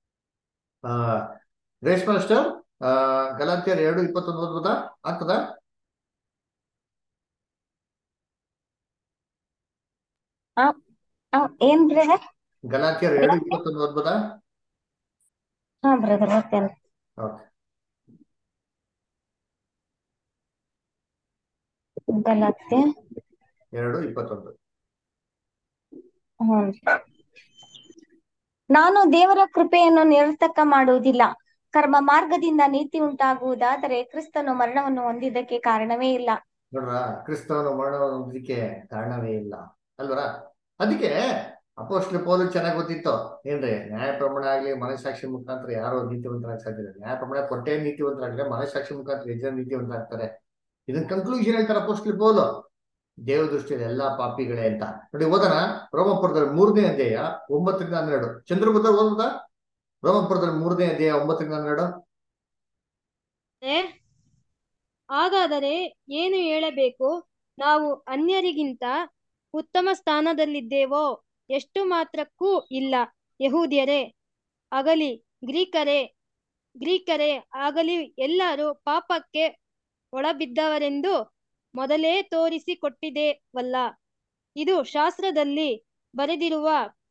ರೇಷ್ಮಾ ಮಾಸ್ಟರ್, ಗಲಾತ್ಯರು 2:21 ಓದ್ಬೋದಾ? ಆಗ್ತದ? ಏನ್ ಬ್ರದರ್? ಗಲಾತ್ಯರು 2:21 ಓದ್ಬೋದಾ? ಹಾ ಬ್ರದರ್, ಓದ್ತೇನೆ. ಓಕೆ. ಗಲಾತ್ಯ 2:21. ಹ್ಮ್. ನಾನು ದೇವರ ಕೃಪೆಯನ್ನು ನಿರರ್ಥಕ ಮಾಡುವುದಿಲ್ಲ. ಕರ್ಮ ಮಾರ್ಗದಿಂದ ನೀತಿ ಉಂಟಾಗುವುದಾದರೆ ಕ್ರಿಸ್ತನು ಮರಣವನ್ನು ಹೊಂದಿದ್ದಕ್ಕೆ ಕಾರಣವೇ ಇಲ್ಲ. ನೋಡ್ರ, ಕ್ರಿಸ್ತವನು ಮರಣ ಹೊಂದಲಿಕ್ಕೆ ಕಾರಣವೇ ಇಲ್ಲ ಅಲ್ವರ. ಅದಕ್ಕೆ ಅಪೊಸ್ತಲ ಪೌಲ ಚೆನ್ನಾಗಿ ಗೊತ್ತಿತ್ತು ಏನ್ರಿ, ನ್ಯಾಯ ಪ್ರಮಾಣ ಆಗ್ಲಿ ಮನಸ್ಸಾಕ್ಷಿ ಮುಖಾಂತರ ಯಾರೋ ನೀತಿವಂತರಾಗ ಸಾಧ್ಯ ಇಲ್ಲ. ನ್ಯಾಯ ಪ್ರಮಾಣ ಕೊಟ್ಟೆ ನೀತಿವಂತರಾಗಲಿ, ಮನಸ್ಸಾಕ್ಷಿ ಮುಖಾಂತರ ಜನ ನೀತಿವಂತರಾಗ್ತಾರೆ. ಇದನ್ನ ಕನ್ಕ್ಲೂಷನ್ ಹೇಳ್ತಾರೆ ಅಪೊಸ್ತಲ ಪೌಲ, ದೇವ ದೃಷ್ಟಿಯಲ್ಲಿ ಎಲ್ಲಾ ಪಾಪಿಗಳೇ ಅಂತ. ನೋಡಿ ಓದೋಣ, ರೋಮಪುರದಲ್ಲಿ 3ನೇ ಅಧ್ಯಾಯ 9-12. ಚಂದ್ರಗುಪ್ತ ಓದ್ಬೋದಾ? ರೋಮಪುರದಲ್ಲಿ 3ನೇ ಅಧ್ಯಾಯ 9-12. ಹಾಗಾದರೆ ಏನು ಹೇಳಬೇಕು? ನಾವು ಅನ್ಯರಿಗಿಂತ ಉತ್ತಮ ಸ್ಥಾನದಲ್ಲಿದ್ದೇವೋ? ಎಷ್ಟು ಮಾತ್ರಕ್ಕೂ ಇಲ್ಲ. ಯಹೂದ್ಯರೇ ಆಗಲಿ ಗ್ರೀಕರೇ ಆಗಲಿ ಎಲ್ಲರೂ ಪಾಪಕ್ಕೆ ಒಳಬಿದ್ದವರೆಂದು ಮೊದಲೇ ತೋರಿಸಿಕೊಟ್ಟಿದ್ದೇವಲ್ಲ. ಇದು ಶಾಸ್ತ್ರದಲ್ಲಿ ಬರೆದಿರುವ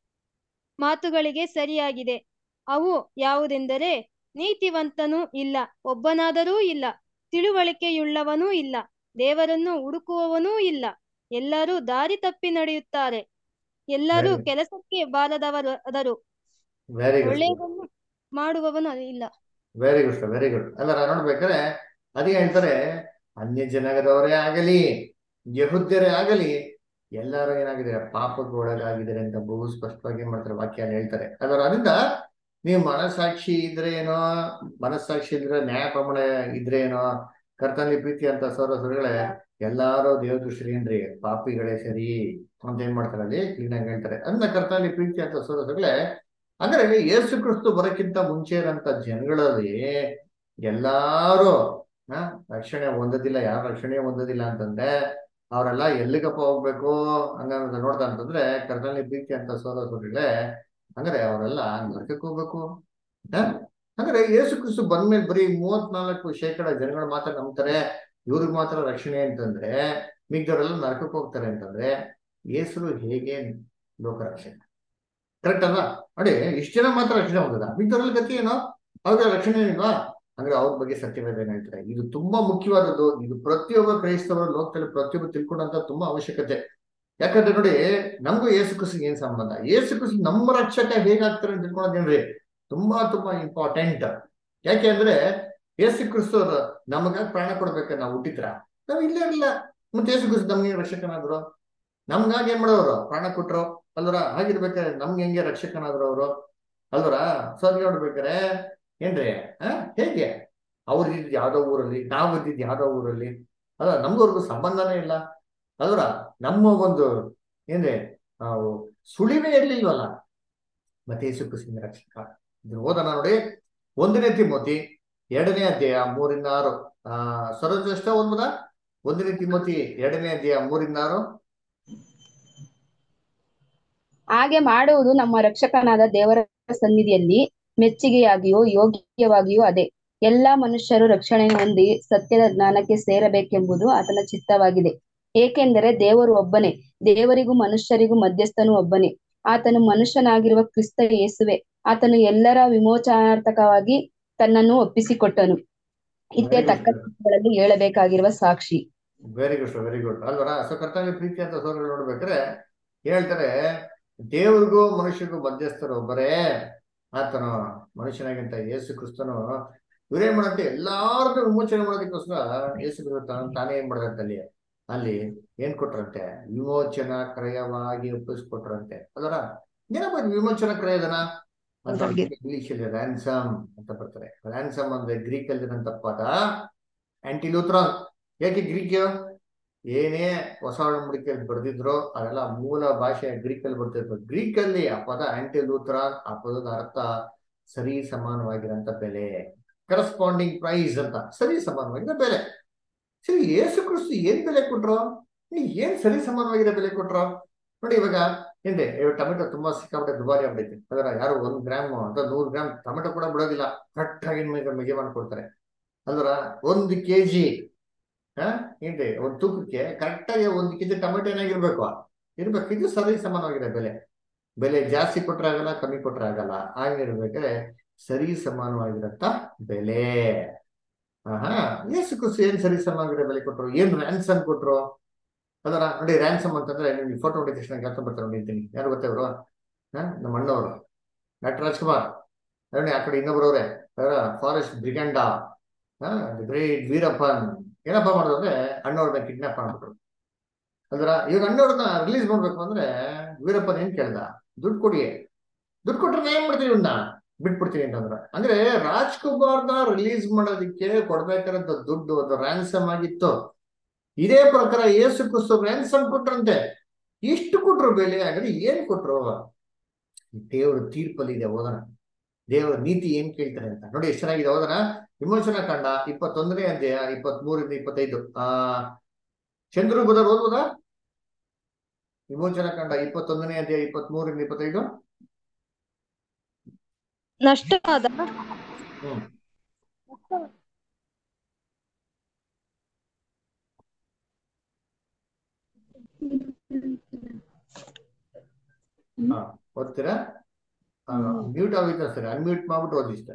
ಮಾತುಗಳಿಗೆ ಸರಿಯಾಗಿದೆ. ಅವು ಯಾವುದೆಂದರೆ, ನೀತಿವಂತನೂ ಇಲ್ಲ, ಒಬ್ಬನಾದರೂ ಇಲ್ಲ, ತಿಳುವಳಿಕೆಯುಳ್ಳವನೂ ಇಲ್ಲ, ದೇವರನ್ನು ಹುಡುಕುವವನೂ ಇಲ್ಲ, ಎಲ್ಲರೂ ದಾರಿ ತಪ್ಪಿ ನಡೆಯುತ್ತಾರೆ, ಎಲ್ಲರೂ ಕೆಲಸಕ್ಕೆ ಬಾರದವರಾದರು, ವೆರಿ ಗುಡ್, ಒಳ್ಳೆಯದನ್ನು ಮಾಡುವವನು ಇಲ್ಲ. Very good sir, very good. ಅಲ್ಲ ನೋಡ್ಬೇಕಾದ್ರೆ ಅದೇ ಹೇಳ್ತಾರೆ, ಅನ್ಯ ಜನಾಂಗದವರೇ ಆಗಲಿ ಯಹೂದ್ಯರೇ ಆಗಲಿ ಎಲ್ಲರೂ ಏನಾಗಿದ್ದಾರೆ, ಪಾಪಕ್ಕೆ ಒಳಗಾಗಿದ್ದಾರೆ ಅಂತ ಬಹು ಸ್ಪಷ್ಟವಾಗಿ ಏನ್ ಮಾಡ್ತಾರೆ, ವಾಕ್ಯ ಹೇಳ್ತಾರೆ. ಅದರಿಂದ ನೀವು ಮನಸ್ಸಾಕ್ಷಿ ಇದ್ರೆ ಏನೋ, ಮನಸ್ಸಾಕ್ಷಿ ಇದ್ರೆ ನ್ಯಾಯ ಪ್ರಮಾಣ ಇದ್ರೆ ಏನೋ, ಕರ್ತನಲ್ಲಿ ಪ್ರೀತಿ ಅಂತ ಸೌರಗಳೇ ಎಲ್ಲಾರು ದೇವ ದೃಷ್ಟಿ ಏನ್ರಿ ಪಾಪಿಗಳೇ ಸರಿ ಅಂತ ಏನ್ ಮಾಡ್ತಾರೆ, ಅಲ್ಲಿ ಕ್ಲೀನ್ ಆಗಿ ಹೇಳ್ತಾರೆ. ಅದನ್ನ ಕರ್ತನಲ್ಲಿ ಪ್ರೀತಿ ಅಂತ ಸೌರಗಳೇ, ಅಂದ್ರೆ ಯೇಸು ಕ್ರಿಸ್ತು ಬರೋಕ್ಕಿಂತ ಮುಂಚೆ ಇರೋಂಥ ಜನಗಳಲ್ಲಿ ಎಲ್ಲಾರು ರಕ್ಷಣೆ ಹೊಂದೋದಿಲ್ಲ. ಯಾರು ರಕ್ಷಣೆ ಹೊಂದೋದಿಲ್ಲ ಅಂತಂದ್ರೆ ಅವರೆಲ್ಲ ಎಲ್ಲಿಗಪ್ಪ ಹೋಗ್ಬೇಕು ಹಂಗ ನೋಡ್ತಾ ಅಂತಂದ್ರೆ, ಕರ್ತನಲ್ಲಿ ಪ್ರೀತಿ ಅಂತ ಸೋದರಗಳೇ, ಅಂದ್ರೆ ಅವರೆಲ್ಲ ನರಕಕ್ಕೆ ಹೋಗ್ಬೇಕು. ಅಂದ್ರೆ ಯೇಸು ಕ್ರಿಸ್ತು ಬಂದ್ಮೇಲೆ ಬರೀ 34% ಜನಗಳು ಮಾತ್ರ ನಂಬ್ತಾರೆ, ಇವ್ರಿಗೆ ಮಾತ್ರ ರಕ್ಷಣೆ ಅಂತಂದ್ರೆ ಮಿಗ್ದವರೆಲ್ಲ ನರಕಕ್ಕೆ ಹೋಗ್ತಾರೆ ಅಂತಂದ್ರೆ ಯೇಸು ಹೇಗೆ ಲೋಕ ರಕ್ಷಣೆ? ಕರೆಕ್ಟ್ ಅಲ್ವಾ? ನೋಡಿ, ಇಷ್ಟು ಜನ ಮಾತ್ರ ರಕ್ಷಣೆ ಹೋಗದ, ಮಿಗ್ದವರೆಲ್ಲ ಗತಿ ಏನೋ, ಅವ್ರಿಗೆ ರಕ್ಷಣೆ ಏನಿಲ್ವಾ? ಅಂದ್ರೆ ಅವ್ರ ಬಗ್ಗೆ ಸತ್ಯವೇದ ಏನ್ ಹೇಳ್ತಾರೆ, ಇದು ತುಂಬಾ ಮುಖ್ಯವಾದದ್ದು. ಇದು ಪ್ರತಿಯೊಬ್ಬ ಕ್ರೈಸ್ತವರು ಲೋಕದಲ್ಲಿ ಪ್ರತಿಯೊಬ್ಬರು ತಿಳ್ಕೊಂಡಂತ ತುಂಬಾ ಅವಶ್ಯಕತೆ. ಯಾಕಂದ್ರೆ ನೋಡಿ, ನಮಗೂ ಯೇಸು ಕ್ರಿಸ್ತಿಗೆ ಏನ್ ಸಂಬಂಧ? ಯೇಸು ಕ್ರಿಸ್ತು ನಮ್ಮ ರಕ್ಷಕ ಹೇಗಾಗ್ತಾರೆ ಅಂತ ತಿಳ್ಕೊಳ್ಳೋದೇನ್ರಿ ತುಂಬಾ ತುಂಬಾ ಇಂಪಾರ್ಟೆಂಟ್. ಯಾಕೆ ಅಂದ್ರೆ ಯೇಸು ಕ್ರಿಸ್ತು ನಮಗಾಗಿ ಪ್ರಾಣ ಕೊಡ್ಬೇಕ, ನಾವು ಹುಟ್ಟಿದ್ರ ನಾವ್ ಇಲ್ಲೇ ಇರಲಿಲ್ಲ. ಮತ್ತೆ ಯೇಸು ಕ್ರಿಸ್ತು ನಮ್ಗೆ ರಕ್ಷಕನಾದ್ರು, ನಮ್ಗಾಗಿ ಏನ್ ಮಾಡೋರು, ಪ್ರಾಣ ಕೊಟ್ರು ಅಲ್ವರ. ಹಾಗಿರ್ಬೇಕಾದ್ರೆ ನಮ್ಗೆ ಹೆಂಗೆ ರಕ್ಷಕನಾದ್ರು ಅವರು ಅಲ್ವರ. ಸರ್ ನೋಡ್ಬೇಕಾರೆ ಏನ್ರಿ ಹೇಗೆ ಅವ್ರು ಇದ್ದಿದ್ ಯಾವ್ದೋ ಊರಲ್ಲಿ, ನಾವು ಇದ್ದಿದ್ ಯಾವ್ದೋ ಊರಲ್ಲಿ ಅಲ್ಲ, ನಮ್ಗವ್ರಿಗೂ ಸಂಬಂಧನೇ ಇಲ್ಲ ಅಲ್ವರ. ನಮ್ಮ ಒಂದು ಏನ್ರಿ ಸುಳಿವೇ ಇರ್ಲಿಲ್ವಲ್ಲ. ಮತ್ತೆ ಯೇಸು ಕ್ರಿಸ್ತನ ರಕ್ಷಕ. ಇದನ್ನ ಓದೋಣ ನೋಡಿ, 1ನೇ ತಿಮೋತಿ 2ನೇ ಅಧ್ಯಾಯ 3-6. ಸರೋಜ ಓದ್ಬೋದಾ? 1ನೇ ತಿಮೋತಿ 2ನೇ ಅಧ್ಯಾಯ 3-6. ಹಾಗೆ ಮಾಡುವುದು ನಮ್ಮ ರಕ್ಷಕನಾದ ದೇವರ ಸನ್ನಿಧಿಯಲ್ಲಿ ಮೆಚ್ಚುಗೆಯಾಗಿಯೂ ಯೋಗ್ಯವಾಗಿಯೂ ಅದೇ. ಎಲ್ಲಾ ಮನುಷ್ಯರು ರಕ್ಷಣೆ ಹೊಂದಿ ಸತ್ಯದ ಜ್ಞಾನಕ್ಕೆ ಸೇರಬೇಕೆಂಬುದು ಆತನ ಚಿತ್ತವಾಗಿದೆ. ಏಕೆಂದರೆ ದೇವರು ಒಬ್ಬನೇ, ದೇವರಿಗೂ ಮನುಷ್ಯರಿಗೂ ಮಧ್ಯಸ್ಥನು ಒಬ್ಬನೇ, ಆತನು ಮನುಷ್ಯನಾಗಿರುವ ಕ್ರಿಸ್ತ ಯೇಸುವೆ. ಆತನು ಎಲ್ಲರ ವಿಮೋಚನಾರ್ಥಕವಾಗಿ ತನ್ನನ್ನು ಒಪ್ಪಿಸಿಕೊಟ್ಟನು. ಇದೇ ತಕ್ಕ ಸ್ಥಳಗಳಲ್ಲಿ ಹೇಳಬೇಕಾಗಿರುವ ಸಾಕ್ಷಿ. ವೆರಿ ಗುಡ್, ವೆರಿ ಗುಡ್ ಅಲ್ವರ. ಸೊ ಕರ್ತವ್ಯ ಪ್ರೀತಿ ಅಂತ ಸೋದರಗಳು ನೋಡ್ಬೇಕಾದ್ರೆ ಹೇಳ್ತಾರೆ, ದೇವ್ರಿಗೂ ಮನುಷ್ಯರಿಗೂ ಮಧ್ಯಸ್ಥರು ಒಬ್ಬರೇ, ಆತನು ಮನುಷ್ಯನಾಗಿಂತ ಯೇಸು ಕ್ರಿಸ್ತನು ಇವರೇ ಮಾಡಂತೆ ಎಲ್ಲಾರ್ದು ವಿಮೋಚನೆ ಮಾಡೋದಕ್ಕೋಸ್ಕರ ಯೇಸು ಕ್ರಿಸ್ತ ತಾನೇ ಏನ್ ಮಾಡದಂತೆ ಅಲ್ಲಿ ಏನ್ ಕೊಟ್ರಂತೆ, ವಿಮೋಚನಾ ಕ್ರಯವಾಗಿ ಒಪ್ಪಿಸ್ಕೊಟ್ರಂತೆ ಅಲ್ವರ. ಏನಪ್ಪ ವಿಮೋಚನಾ ಕ್ರಯದನ? ಅಂತ ಇಂಗ್ಲಿಷ್ ಅಲ್ಲಿ ರ್ಯಾನ್ಸಮ್ ಅಂತ ಬರ್ತಾರೆ. ರ್ಯಾನ್ಸಮ್ ಅಂದ್ರೆ ಗ್ರೀಕ್ ಅಲ್ಲಿರೋಂಥ ಪದ ಆಂಟಿಲೂಥ್ರಾನ್. ಯಾಕೆ ಗ್ರೀಕ್? ಏನೇ ಹೊಸ ಒಡಂಬಡಿಕೆಯಲ್ಲಿ ಬರ್ದಿದ್ರು ಅದೆಲ್ಲ ಮೂಲ ಭಾಷೆ ಗ್ರೀಕ್ ಅಲ್ಲಿ ಬರ್ತಿದ್ರು. ಗ್ರೀಕ್ ಅಲ್ಲಿ ಆ ಪದ ಆಂಟಿಲೂಥ್ರಾನ್, ಆ ಪದದ ಅರ್ಥ ಸರಿ ಸಮಾನವಾಗಿರಂತ ಬೆಲೆ, ಕರೆಸ್ಪಾಂಡಿಂಗ್ ಪ್ರೈಸ್ ಅಂತ, ಸರಿ ಸಮಾನವಾಗಿರೋ ಬೆಲೆ. ಸರಿ, ಯೇಸು ಕ್ರಿಸ್ತು ಏನ್ ಬೆಲೆ ಕೊಟ್ರು? ಏನ್ ಸರಿ ಸಮಾನವಾಗಿರೋ ಬೆಲೆ ಕೊಟ್ರು? ನೋಡಿ, ಇವಾಗ ಏನ್ರಿ, ಟೊಮೆಟೊ ತುಂಬಾ ಸಿಕ್ಕಾಪಟ್ಟೆ ದುಬಾರಿ ಆಗ್ಬಿಟ್ಟೈತಿ. ಅದರ ಯಾರು 1 ಗ್ರಾಮ್ ಅಥವಾ 100 ಗ್ರಾಮ್ ಟೊಮೆಟೊ ಕೂಡ ಬಿಡೋದಿಲ್ಲ, ಕರೆಕ್ಟ್ ಆಗಿ ಮೆಗೆ ಮಾಡ್ಕೊಡ್ತಾರೆ. ಅಂದ್ರ 1 kg ಏನ್ರಿ ಒಂದು ತೂಕಕ್ಕೆ ಕರೆಕ್ಟ್ ಆಗಿ 1 kg ಟೊಮೆಟೊ ಏನಾಗಿರ್ಬೇಕು ಇರ್ಬೇಕು. ಇದು ಸರಿ ಸಮಾನವಾಗಿರೋ ಬೆಲೆ. ಬೆಲೆ ಜಾಸ್ತಿ ಕೊಟ್ರೆ ಆಗಲ್ಲ, ಕಮ್ಮಿ ಕೊಟ್ರೆ ಆಗಲ್ಲ. ಆಗಿರ್ಬೇಕಾದ್ರೆ ಸರಿ ಸಮಾನವಾಗಿರತ್ತ ಬೆಲೆ. ಯೇಸು ಕ್ರಿಸ್ತು ಏನ್ ಸರಿ ಸಮಾನವಾಗಿರೋ ಬೆಲೆ ಕೊಟ್ರು? ಏನ್ ರ್ಯಾನ್ಸಮ್ ಕೊಟ್ರು? ಅದರ ನೋಡಿ, ರ್ಯಾನ್ಸಮ್ ಅಂತಂದ್ರೆ ನಿಮ್ಗೆ ಫೋಟೋ ನೋಡಿದ ತಕ್ಷಣ ಕೆಲಸ ಬರ್ತಾರೆ ನೋಡಿದ್ದೀನಿ. ಯಾರು ಗೊತ್ತೇವ್ರು? ನಮ್ಮ ಅಣ್ಣವರು ಡಾಕ್ಟರ್ ರಾಜ್ಕುಮಾರ್. ನೋಡಿ, ಆ ಕಡೆ ಇನ್ನೊಬ್ರವ್ರೆ ಫಾರೆಸ್ಟ್ ಬ್ರಿಗಂಡ, ಗ್ರೇಟ್ ವೀರಪ್ಪನ್. ಏನಪ್ಪಾ ಮಾಡೋದು ಅಂದ್ರೆ ಅಣ್ಣವ್ರನ್ನ ಕಿಡ್ನಾಪ್ ಮಾಡ್ಬಿಟ್ರು. ಅಂದ್ರ ಇವ್ರ ಅಣ್ಣವ್ರನ್ನ ರಿಲೀಸ್ ಮಾಡ್ಬೇಕು ಅಂದ್ರೆ ವೀರಪ್ಪನ್ ಏನ್ ಕೇಳ್ದ? ದುಡ್ಡು ಕೊಡಿ, ದುಡ್ಡು ಕೊಟ್ರೆ ಏನ್ ಮಾಡ್ತೀವಿ, ಇವನ್ನ ಬಿಟ್ಬಿಡ್ತೀವಿ ಅಂತಂದ್ರ. ಅಂದ್ರೆ ರಾಜ್ಕುಮಾರ್ನ ರಿಲೀಸ್ ಮಾಡೋದಕ್ಕೆ ಕೊಡ್ಬೇಕಾದಂತ ದುಡ್ಡು ಒಂದು ರ್ಯಾನ್ಸಮ್ ಆಗಿತ್ತು. ಇದೇ ಪ್ರಕಾರ ಯೇಸು ಕ್ರಿಸ್ತು ರ್ಯಾನ್ಸಮ್ ಕೊಟ್ರಂತೆ. ಇಷ್ಟು ಕೊಟ್ರು ಬೆಲೆ. ಹಾಗಾದ್ರೆ ಏನ್ ಕೊಟ್ರು? ದೇವ್ರ ತೀರ್ಪಲ್ಲಿ ಇದೆ, ಓದೋಣ. ದೇವರ ನೀತಿ ಏನ್ ಕೇಳ್ತಾರೆ ಅಂತ ನೋಡಿ. ಎಷ್ಟು ಚೆನ್ನಾಗಿದೆ, ಓದೋಣ. ವಿಮೋಚನಾ ಕಾಂಡ 21ನೇ ಅಧ್ಯಾಯ 23-25. ಚಂದ್ರು ಬದರ್ ಓದ್ಬೋದಾ? ವಿಮೋಚನಾ ಕಾಂಡ 21ನೇ ಅಧ್ಯಾಯ 23-25. ನಷ್ಟವಾದ ಓದ್ತೀರಾ? ಮ್ಯೂಟ್ ಆಗೋಯ್ತಾ ಸರಿ, ಅನ್ಮ್ಯೂಟ್ ಮಾಡ್ಬಿಟ್ಟು ಓದಿಸ್ತೆ.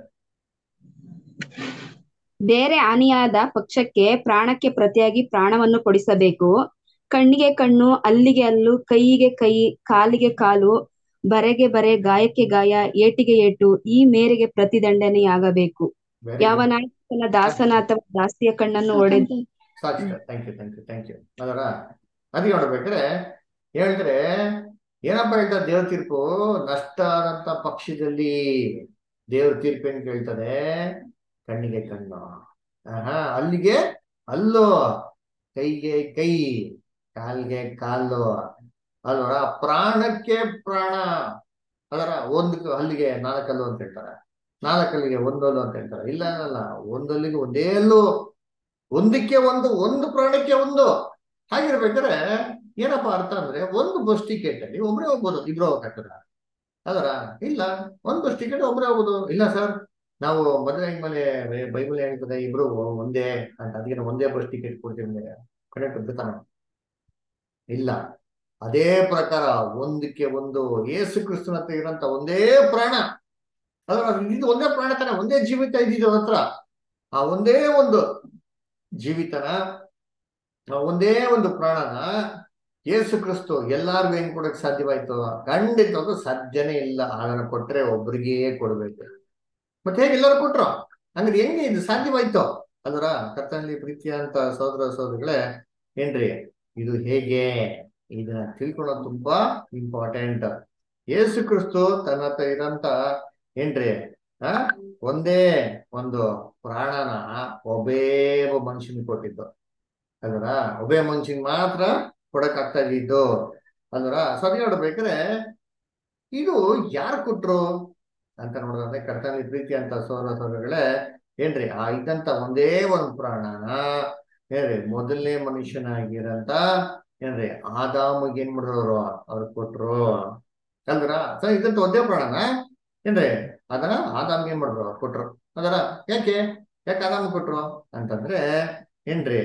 ಬೇರೆ ಹಾನಿಯಾದ ಪಕ್ಷಕ್ಕೆ ಪ್ರಾಣಕ್ಕೆ ಪ್ರತಿಯಾಗಿ ಪ್ರಾಣವನ್ನು ಕೊಡಿಸಬೇಕು. ಕಣ್ಣಿಗೆ ಕಣ್ಣು, ಹಲ್ಲಿಗೆ ಹಲ್ಲು, ಕೈಯಿಗೆ ಕೈ, ಕಾಲಿಗೆ ಕಾಲು, ಬರೆಗೆ ಬರೆ, ಗಾಯಕ್ಕೆ ಗಾಯ, ಏಟಿಗೆ ಏಟು, ಈ ಮೇರೆಗೆ ಪ್ರತಿದಂಡನೆಯಾಗಬೇಕು. ಯಾವನಾದರೂ ತನ್ನ ದಾಸನ ಅಥವಾ ದಾಸಿಯ ಕಣ್ಣನ್ನು ಹೊಡೆದು ಸಾಕು ಸರ್, ಥ್ಯಾಂಕ್ ಯು. ಅದರ ಅದಕ್ಕೆ ನೋಡ್ಬೇಕಾದ್ರೆ ಹೇಳಿದ್ರೆ ಏನಪ್ಪ ಹೇಳ್ತಾರೆ? ದೇವ್ರ ತೀರ್ಪು ನಷ್ಟ ಆದಂತ ಪಕ್ಷದಲ್ಲಿ ದೇವ್ರ ತೀರ್ಪು ಏನ್ ಕೇಳ್ತದೆ? ಕಣ್ಣಿಗೆ ಕಣ್ಣು, ಹಲ್ಲಿಗೆ ಹಲ್ಲು, ಕೈಗೆ ಕೈ, ಕಾಲ್ಗೆ ಕಾಲು, ಅಲ್ವರ ಪ್ರಾಣಕ್ಕೆ ಪ್ರಾಣ. ಅದರ ಒಂದು ಹಲ್ಲಿಗೆ 4 ಹಲ್ಲು ಅಂತ ಹೇಳ್ತಾರೆ, 4 ಹಲ್ಲಿಗೆ 1 ಹಲ್ಲು ಅಂತ ಹೇಳ್ತಾರೆ. ಇಲ್ಲ, ಒಂದು ಹಲ್ಲಿಗೆ ಒಂದೇ ಹಲ್ಲು, ಒಂದಕ್ಕೆ ಒಂದು ಪ್ರಾಣಕ್ಕೆ ಒಂದು. ಹಾಗಿರ್ಬೇಕಾದ್ರೆ ಏನಪ್ಪ ಅರ್ಥ ಅಂದ್ರೆ, ಒಂದು ಬಸ್ ಟಿಕೆಟ್ ಅಲ್ಲಿ ಒಬ್ಬರೇ ಹೋಗ್ಬೋದು, ಇಬ್ರು ಹೋಗಕ್ಕಾಗ್ತದ? ಅದರ ಇಲ್ಲ, ಒಂದು ಬಸ್ ಟಿಕೆಟ್ ಒಬ್ಬರೇ ಹೋಗ್ಬೋದು. ಇಲ್ಲ ಸರ್, ನಾವು ಮದುವೆ ಮೇಲೆ ಬೈಬಲ್ ಹೇಳ್ತದೆ ಇಬ್ರು ಒಂದೇ ಅಂತ, ಅದಕ್ಕೆ ಒಂದೇ ಬಸ್ ಟಿಕೆಟ್ ಕೊಡ್ತೀವಿ ಕನೆಕ್ಟ್ ಬಿಡ್ತಾನ. ಇಲ್ಲ, ಅದೇ ಪ್ರಕಾರ ಒಂದಕ್ಕೆ ಒಂದು ಯೇಸು ಕ್ರಿಸ್ತನ ಹತ್ರ ಇರೋಂತ ಒಂದೇ ಪ್ರಾಣ. ಅದರ ಇದು ಒಂದೇ ಪ್ರಾಣ ತಾನೆ, ಒಂದೇ ಜೀವಿತ ಇದ್ದಿದ್ದು ಹತ್ರ. ಆ ಒಂದೇ ಒಂದು ಜೀವಿತನ, ಒಂದೇ ಒಂದು ಪ್ರಾಣನ ಯೇಸು ಕ್ರಿಸ್ತು ಎಲ್ಲಾರ್ಗು ಏನ್ ಕೊಡಕ್ ಸಾಧ್ಯವಾಯ್ತು? ಖಂಡಿತವಾಗೂ ಸಾಧ್ಯನೇ ಇಲ್ಲ. ಅದನ್ನ ಕೊಟ್ರೆ ಒಬ್ರಿಗೇ ಕೊಡ್ಬೇಕು. ಮತ್ತೆ ಹೇಗೆ ಎಲ್ಲರೂ ಕೊಟ್ರು? ಹಂಗ್ರೆ ಹೆಂಗೆ ಇದು ಸಾಧ್ಯವಾಯ್ತು? ಅದರ ಕರ್ತನಲ್ಲಿ ಪ್ರೀತಿಯ ಅಂತ ಸಹೋದರ ಸಹೋದರಿಗಳೇ, ಏನ್ರಿ ಇದು ಹೇಗೆ? ಇದನ್ನ ತಿಳ್ಕೊಳ್ಳೋದು ತುಂಬಾ ಇಂಪಾರ್ಟೆಂಟ್. ಯೇಸು ಕ್ರಿಸ್ತು ತನ್ನ ಹತ್ರ ಇರಂತ ಏನ್ರಿ ಒಂದೇ ಒಂದು ಪ್ರಾಣನ ಒಬ್ಬೇ ಮನುಷ್ಯನಿಗೆ ಕೊಟ್ಟಿದ್ದು. ಅದರ ಒಬ್ಬೇ ಮನುಷ್ಯನಿಗೆ ಮಾತ್ರ ಕೊಡಕ್ ಆಗ್ತಾ ಇದ್ದಿದ್ದು. ಅಂದ್ರ ಸರಿ ನೋಡ್ಬೇಕಾದ್ರೆ ಇದು ಯಾರು ಕೊಟ್ರು ಅಂತ ನೋಡೋದಂದ್ರೆ, ಕರ್ತನಲ್ಲಿ ಪ್ರೀತಿ ಅಂತ ಸಹೋದರ ಸಹೋದರಿಗಳೇ, ಏನ್ರಿ ಆ ಇದ್ದಂತ ಒಂದೇ ಒಂದು ಪ್ರಾಣನ ಏನ್ರಿ ಮೊದಲನೇ ಮನುಷ್ಯನಾಗಿರಂತ ಏನ್ರಿ ಆದಾಮಿಗೆ ಏನ್ ಮಾಡಿದ್ರು? ಅವ್ರು ಕೊಟ್ರು. ಅಲ್ದ್ರ ಇದಂತ ಒಂದೇ ಪ್ರಾಣನ ಏನ್ರಿ ಅದನ್ನ ಆದಾಮಿಗೆ ಏನ್ ಮಾಡಿದ್ರು? ಅವ್ರು ಕೊಟ್ರು. ಅದರ ಯಾಕೆ ಆದಾಮ ಕೊಟ್ರು ಅಂತಂದ್ರೆ, ಏನ್ರಿ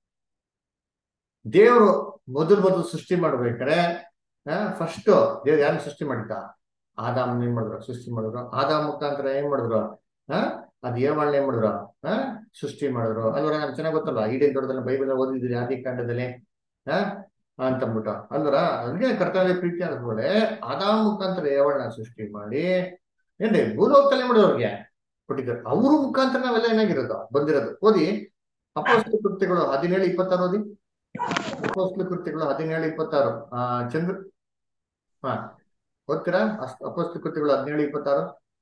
ದೇವ್ರು ಮೊದಲು ಸೃಷ್ಟಿ ಮಾಡ್ಬೇಕಾರೆ ಫಸ್ಟ್ ದೇವ್ರು ಯಾರು ಸೃಷ್ಟಿ ಮಾಡಿದ್ದ? ಆದಾಮನ ಏನ್ ಮಾಡಿದ್ರು? ಸೃಷ್ಟಿ ಮಾಡಿದ್ರು. ಆದಾಮ ಮುಖಾಂತರ ಏನ್ ಮಾಡಿದ್ರು? ಅದ್ ಏವಾಳ್ ಏನ್ ಮಾಡಿದ್ರು? ಸೃಷ್ಟಿ ಮಾಡಿದ್ರು. ಅಲ್ವರ ನಮ್ಗೆ ಚೆನ್ನಾಗ್ ಗೊತ್ತಲ್ಲ, ಈಡೇನ್ ತೋಟದಲ್ಲಿ ಬೈಬಲ್ ಓದಿದ್ರಿ ಆದಿಕಾಂಡದಲ್ಲಿ ಅಂತಂದ್ಬಿಟ್ಟು. ಅಲ್ವರ ಅದಕ್ಕೆ ಕರ್ತವ್ಯ ಪ್ರೀತಿ ಅಂದ್ಮೇಲೆ ಆದಾಮ ಮುಖಾಂತರ ಏವಾಳನ್ನ ಸೃಷ್ಟಿ ಮಾಡಿ ಏನ್ರಿ ಭೂಲೋಕದಲ್ಲಿ ಮಾಡಿದ್ರು, ಅವ್ರಿಗೆ ಕೊಟ್ಟಿದ್ರು. ಅವ್ರ ಮುಖಾಂತರ ನಾವೆಲ್ಲ ಏನಾಗಿರೋದು ಬಂದಿರೋದು. ಓದಿ ಅಪೊಸ್ತಲ ಕೃತ್ಯಗಳು 17:26 ಓದಿ. ಅಪೊಸ್ತಲ ಕೃತ್ಯಗಳು 17:26. ಚಂದ್ರ ಓದ್ತೀರಾ? ಅಪೊಸ್ತಲ ಕೃತ್ಯಗಳು 17:26.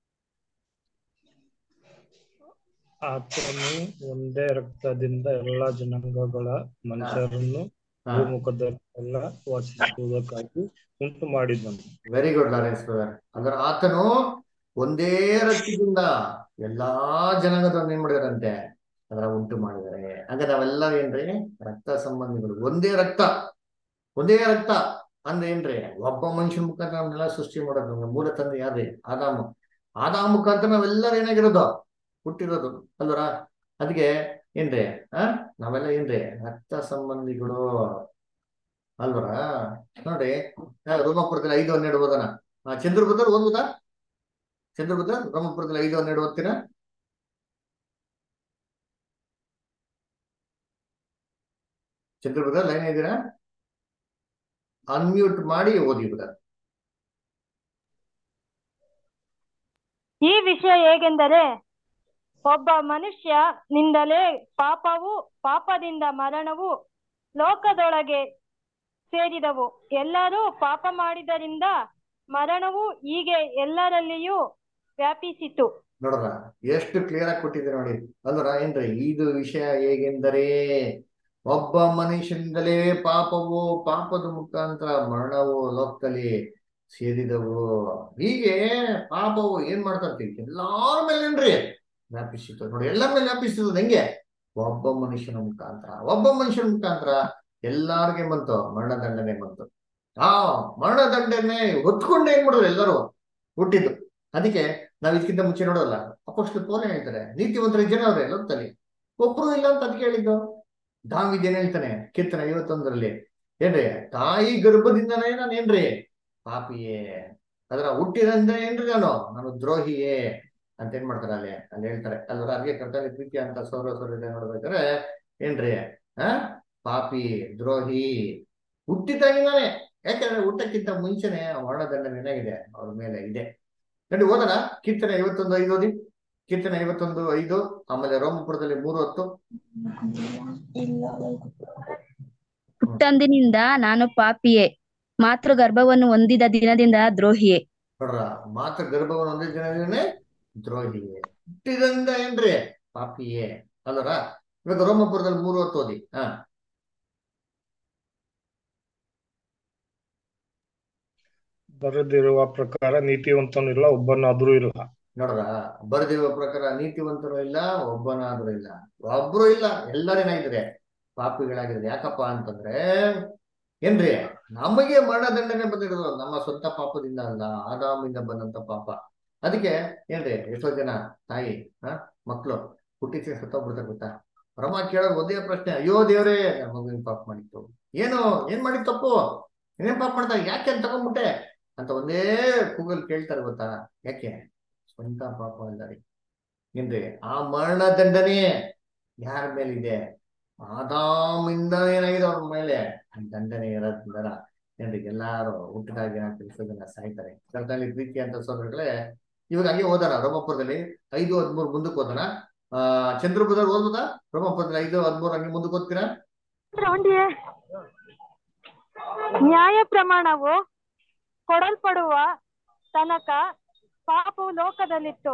ಆತನು ಒಂದೇ ರಕ್ತದಿಂದ ಎಲ್ಲಾ ಜನಾಂಗಗಳ ಮನುಷ್ಯರನ್ನು ಭೂಮುಖದಲ್ಲೆಲ್ಲ ವಾಸಿಸುವುದಕ್ಕಾಗಿ ಉಂಟು ಮಾಡಿದನು. Very good Lawrence brother. ಅಂದ್ರೆ ಆತನು ಒಂದೇ ರಕ್ತದಿಂದ ಎಲ್ಲಾ ಜನಾಂಗದವ್ರನ್ನ ಏನ್ ಮಾಡಿದಾರಂತೆ ಅದರ ಉಂಟು ಮಾಡಿದ್ದಾರೆ. ಹಾಗೆ ನಾವೆಲ್ಲ ಏನ್ರಿ ರಕ್ತ ಸಂಬಂಧಿಗಳು. ಒಂದೇ ರಕ್ತ ಅಂದ್ರೆ ಏನ್ರಿ ಒಬ್ಬ ಮನುಷ್ಯನ ಮುಖಾಂತರ ನಮ್ನೆಲ್ಲ ಸೃಷ್ಟಿ ಮಾಡೋದು. ನಮ್ಮ ಮೂಲ ತಂದೆ ಯಾರ್ರಿ? ಆದಾಮ ಮುಖಾಂತರ ನಾವೆಲ್ಲರೂ ಏನಾಗಿರೋದು ಹುಟ್ಟಿರೋದು ಅಲ್ವರ. ಅದಕ್ಕೆ ಏನ್ರಿ ನಾವೆಲ್ಲ ಏನ್ರಿ ರಕ್ತ ಸಂಬಂಧಿಗಳು ಅಲ್ವರ. ನೋಡಿ ರೋಮಪುರದಲ್ಲಿ 5:12 ಓದೋಣ. ಚಂದ್ರಬುದ್ಧರು ಓದ್ಬೋದಾ? ಚಂದ್ರಬುದ್ಧ ರೋಮಪುರದಲ್ಲಿ 5:12 ಓದ್ತೀರಾ? ಚಂದ್ರಬುದ್ಧ ಲೈನ್ ಇದ್ದೀರಾ? ಅನ್ಮ್ಯೂಟ್ ಮಾಡಿ ಓದಿ ಬುಧ. ಈ ವಿಷಯ ಹೇಗೆಂದರೆ, ಒಬ್ಬ ಮನುಷ್ಯನಿಂದಲೇ ಪಾಪದಿಂದ ಮರಣವು ಲೋಕದೊಳಗೆ ಸೇರಿದವು. ಎಲ್ಲರೂ ಪಾಪ ಮಾಡಿದ್ದರಿಂದ ಮರಣವು ಹೀಗೆ ಎಲ್ಲರಲ್ಲಿಯೂ ವ್ಯಾಪಿಸಿತು. ನೋಡ್ರ ಎಷ್ಟು ಕ್ಲಿಯರ್ ಆಗಿ ಕೊಟ್ಟಿದೆ ನೋಡಿ ಅಲ್ವರ. ಏನ್ರಿ ಇದು ವಿಷಯ ಹೇಗೆಂದರೆ, ಒಬ್ಬ ಮನುಷ್ಯನಿಂದಲೇ ಪಾಪದ ಮುಖಾಂತರ ಮರಣವು ಲೋಕದಲ್ಲಿ ಸೇರಿದವು. ಹೀಗೆ ಪಾಪವು ಏನ್ ಮಾಡ್ತಂತೆ ಎಲ್ಲಾರ ಮೇಲೆ ಏನ್ರಿ ವ್ಯಾಪಿಸಿತು. ನೋಡಿ ಎಲ್ಲರ ಮೇಲೆ ವ್ಯಾಪಿಸಿದ ಹೆಂಗೆ? ಒಬ್ಬ ಮನುಷ್ಯನ ಮುಖಾಂತರ ಎಲ್ಲಾರ್ಗೆ ಬಂತು ಮರಣದಂಡನೆ ಬಂತು. ಮರಣದಂಡನೆ ಹೊತ್ಕೊಂಡು ಏನ್ ಮಾಡಿದ್ರು ಎಲ್ಲರೂ ಹುಟ್ಟಿದ್ದು. ಅದಕ್ಕೆ ನಾವ್ ಇದಕ್ಕಿಂತ ಮುಂಚೆ ನೋಡೋಲ್ಲ, ಅಪೊಸ್ತಲ ಪೌಲ ಹೇಳ್ತಾರೆ ನೀತಿವಂತರ ಜನ ಅವ್ರೆ ಲೋಕದಲ್ಲಿ ಒಬ್ರು ಇಲ್ಲ ಅಂತ ಅದಕ್ಕೆ ಹೇಳಿದ್ದು. ದಾವೀದ ಏನ್ ಹೇಳ್ತಾನೆ ಕೀರ್ತನೆ 51 ಏನ್ರಿ, ತಾಯಿ ಗರ್ಭದಿಂದನೇ ನಾನು ಏನ್ರಿ ಪಾಪಿಯೇ, ಅದರ ಹುಟ್ಟಿದಂದ್ರೆ ಏನ್ರಿ ನಾನು ದ್ರೋಹಿಯೇ ಅಂತ ಏನ್ ಮಾಡ್ತಾರೆ ಅಲ್ಲಿ ಹೇಳ್ತಾರೆ ಅಲ್ವರ. ಅದಕ್ಕೆ ಕರ್ತವ್ಯ ಪ್ರೀತಿ ಅಂತ ಸೌರ ನೋಡ್ಬೇಕಾದ್ರೆ ಏನ್ರಿ ಪಾಪಿ ದ್ರೋಹಿ ಹುಟ್ಟಿದಾಗಿಂದಾನೆ. ಯಾಕಂದ್ರೆ ಹುಟ್ಟಕ್ಕಿಂತ ಮುಂಚೆನೆ ಮರಣದಂಡನೆ ಏನಾಗಿದೆ ಅವ್ರ ಮೇಲೆ ಇದೆ. ನೋಡಿ ಓದೋಣ ಕೀರ್ತನೆ 51:5 ಓದಿ. ಕೀರ್ತನೆ 51:5, ಆಮೇಲೆ ರೋಮಪುರದಲ್ಲಿ 3:10. ಹುಟ್ಟಂದಿನಿಂದ ನಾನು ಪಾಪಿಯೇ, ಮಾತೃ ಗರ್ಭವನ್ನು ಹೊಂದಿದ ದಿನದಿಂದ ದ್ರೋಹಿಯೇ. ನೋಡ್ರ, ಮಾತೃ ಗರ್ಭವನ್ನು ಹೊಂದಿದ ದಿನದಿಂದನೇ ದ್ರೋಹಿಯೇ, ಹುಟ್ಟಿದಂದ ಏನ್ರಿ ಪಾಪಿಯೇ ಅಲ್ಲರ. ಇವಾಗ ರೋಮಪುರದಲ್ಲಿ 3:10 ಓದಿ. ಬರೆದಿರುವ ಪ್ರಕಾರ ನೀತಿವಂತನು ಇಲ್ಲ, ಒಬ್ಬನಾದ್ರೂ ಇಲ್ಲ. ನೋಡ್ರ, ಬರೆದಿರುವ ಪ್ರಕಾರ ನೀತಿವಂತರು ಇಲ್ಲ, ಒಬ್ಬನಾದ್ರೂ ಇಲ್ಲ. ಒಬ್ರು ಇಲ್ಲ, ಎಲ್ಲರೇನಾಗಿದ್ರೆ ಪಾಪಿಗಳಾಗಿದ್ದಾರೆ. ಯಾಕಪ್ಪ ಅಂತಂದ್ರೆ ಏನ್ರಿ ನಮಗೆ ಮರಣದಂಡನೆ ಬಂದಿರೋದು ನಮ್ಮ ಸ್ವಂತ ಪಾಪದಿಂದ ಅಲ್ಲ, ಆದಾಮಿಂದ ಬಂದಂತ ಪಾಪ. ಅದಕ್ಕೆ ಏನ್ರಿ ಎಷ್ಟೋ ಜನ ತಾಯಿ ಮಕ್ಳು ಹುಟ್ಟಿಸಿ ಸತ್ತೋಗ್ಬಿಡ್ತಾರೆ ಗೊತ್ತಾ. ರಮ ಕೇಳೋದು ಒಂದೇ ಪ್ರಶ್ನೆ, ಅಯ್ಯೋ ದೇವ್ರೇ ನನ್ನ ಮಗುವಿನ ಪಾಪ ಮಾಡಿತ್ತು, ಏನ್ ಮಾಡಿದ್ ತಪ್ಪು, ಏನೇನ್ ಪಾಪ ಮಾಡ್ತಾ, ಯಾಕೆ ಅಂತ ತಗೊಂಡ್ಬಿಟ್ಟೆ ಅಂತ ಒಂದೇ ಕೂಗಲ್ ಕೇಳ್ತಾರೆ ಗೊತ್ತಾ. ಯಾಕೆ? ಸ್ವಂತ ಪಾಪ ಅಲ್ಲ ರೀ. ಏನ್ರಿ ಆ ಮರಣದಂಡನೆ ಯಾರ ಮೇಲಿದೆ? ಆದಾಮಿಂದ ಏನಾಗಿದೆ ಅವ್ರ ಮೇಲೆ ದಂಡನೆ ಇರೋದ್ರಿಂದ ಏನ್ರಿ ಎಲ್ಲಾರು ಹುಟ್ಟಿದಾಗ ಏನಾಗ್ತಿಲ್ಲ ಸಾಯ್ತಾರೆ. ಕರ್ತನಲ್ಲಿ ಪ್ರೀತಿ ಅಂತ ಸೋದರಗಳೇ, ಇವಾಗ ಹಂಗೆ ಓದೋಣ ರೋಮಪುರದಲ್ಲಿ 5:13 ಮುಂದಕ್ಕೆ ಓದೋಣ. ಚಂದ್ರಬುದ್ಧ ಓದ್ಬೋದಾ? ರೋಮಪುರದಲ್ಲಿ 5:13 ಹಂಗೆ ಮುಂದಕ್ಕೆ ಓದ್ತೀರಾ? ನ್ಯಾಯ ಪ್ರಮಾಣವು ಕೊಡಲ್ಪಡುವ ತನಕ ಪಾಪವು ಲೋಕದಲ್ಲಿತ್ತು.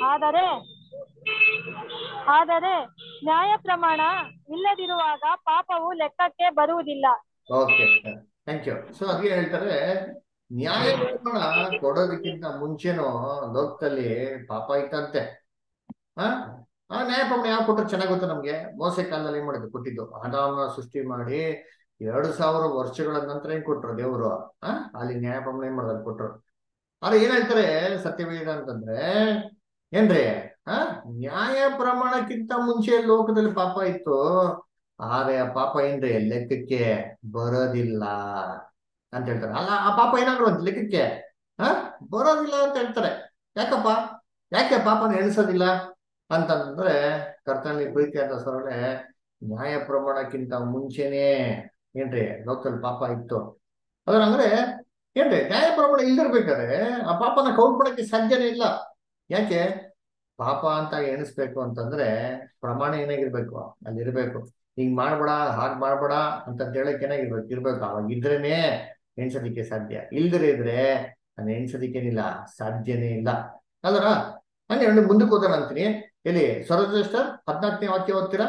ಆದರೆ ನ್ಯಾಯ ಪ್ರಮಾಣ ಇಲ್ಲದಿರುವಾಗ ಪಾಪವು ಲೆಕ್ಕಕ್ಕೆ ಬರುವುದಿಲ್ಲ. Okay, thank you. ಸೊ ಅದೇ ಹೇಳ್ತಾರೆ, ನ್ಯಾಯ ಪ್ರಮಾಣ ಕೊಡೋದಕ್ಕಿಂತ ಮುಂಚೆನೂ ಲೋಕದಲ್ಲಿ ಪಾಪ ಇತ್ತಂತೆ. ಆ ನ್ಯಾಯ ಪ್ರಮಾಣ ಯಾವ ಕೊಟ್ಟರು ಚೆನ್ನಾಗ್ ಗೊತ್ತು ನಮ್ಗೆ. ಮೋಸೆ ಕಾಲದಲ್ಲಿ ಏನ್ ಮಾಡಿದ್ರು ಕೊಟ್ಟಿದ್ದು, ಆದಾಮನ ಸೃಷ್ಟಿ ಮಾಡಿ 2000 ವರ್ಷಗಳ ನಂತರ ಏನ್ ಕೊಟ್ರು ದೇವರು ಅಲ್ಲಿ ನ್ಯಾಯ ಪ್ರಮಾಣ ಏನ್ ಮಾಡಿದ್ರು ಕೊಟ್ರು. ಆದ್ರೆ ಏನ್ ಹೇಳ್ತಾರೆ ಸತ್ಯವೇದ ಅಂತಂದ್ರೆ ಏನ್ರಿ ನ್ಯಾಯ ಪ್ರಮಾಣಕ್ಕಿಂತ ಮುಂಚೆ ಲೋಕದಲ್ಲಿ ಪಾಪ ಇತ್ತು, ಆದ್ರೆ ಆ ಪಾಪ ಏನ್ರಿ ಲೆಕ್ಕಕ್ಕೆ ಬರೋದಿಲ್ಲ ಅಂತ ಹೇಳ್ತಾರೆ. ಅಲ್ಲ, ಆ ಪಾಪ ಏನಾದ್ರು ಲೆಕ್ಕಕ್ಕೆ ಬರೋದಿಲ್ಲ ಅಂತ ಹೇಳ್ತಾರೆ. ಯಾಕೆ ಪಾಪನ ಎಣಿಸೋದಿಲ್ಲ ಅಂತಂದ್ರೆ, ಕರ್ತನಲ್ಲಿ ಪ್ರೀತಿ ಅಂತ ಸೊರಳೆ ನ್ಯಾಯ ಪ್ರಮಾಣಕ್ಕಿಂತ ಮುಂಚೆನೆ ಏನ್ರಿ ಲೋಕದಲ್ಲಿ ಪಾಪ ಇತ್ತು. ಅದ್ರ ಅಂದ್ರೆ ಏನ್ರಿ ನ್ಯಾಯ ಪ್ರಮಾಣ ಇಲ್ದಿರ್ಬೇಕಾದ್ರೆ ಆ ಪಾಪನ ಕೌಂಟ್ ಮಾಡಕ್ಕೆ ಸಾಧ್ಯನೇ ಇಲ್ಲ. ಯಾಕೆ? ಪಾಪ ಅಂತ ಎಣಿಸ್ಬೇಕು ಅಂತಂದ್ರೆ ಪ್ರಮಾಣ ಏನಾಗಿರ್ಬೇಕು, ಅಲ್ಲಿರ್ಬೇಕು. ಹಿಂಗ್ ಮಾಡ್ಬೇಡ, ಹಾಗ್ ಮಾಡ್ಬೇಡ ಅಂತ ಹೇಳಕ್ ಇರ್ಬೇಕು. ಅವಾಗ ಇದ್ರೇನೆ ಎಣ್ಸೋದಿಕ್ಕೆ ಸಾಧ್ಯ, ಇಲ್ದಿರೇ ಇದ್ರೆ ನಾನು ಎಣ್ಸೋದಿಕ್ಕೇನಿಲ್ಲ, ಸಾಧ್ಯನೇ ಇಲ್ಲ ಅಲ್ವರ. ಹಂಗೆ ಮುಂದಕ್ಕೆ ಹೋಗೋಣ ಅಂತೀನಿ. ಇಲ್ಲಿ ಸ್ವರಶ್ರೇಷ್ಠ 14ನೇ ವಾಕ್ಯ ಓದ್ತೀರಾ?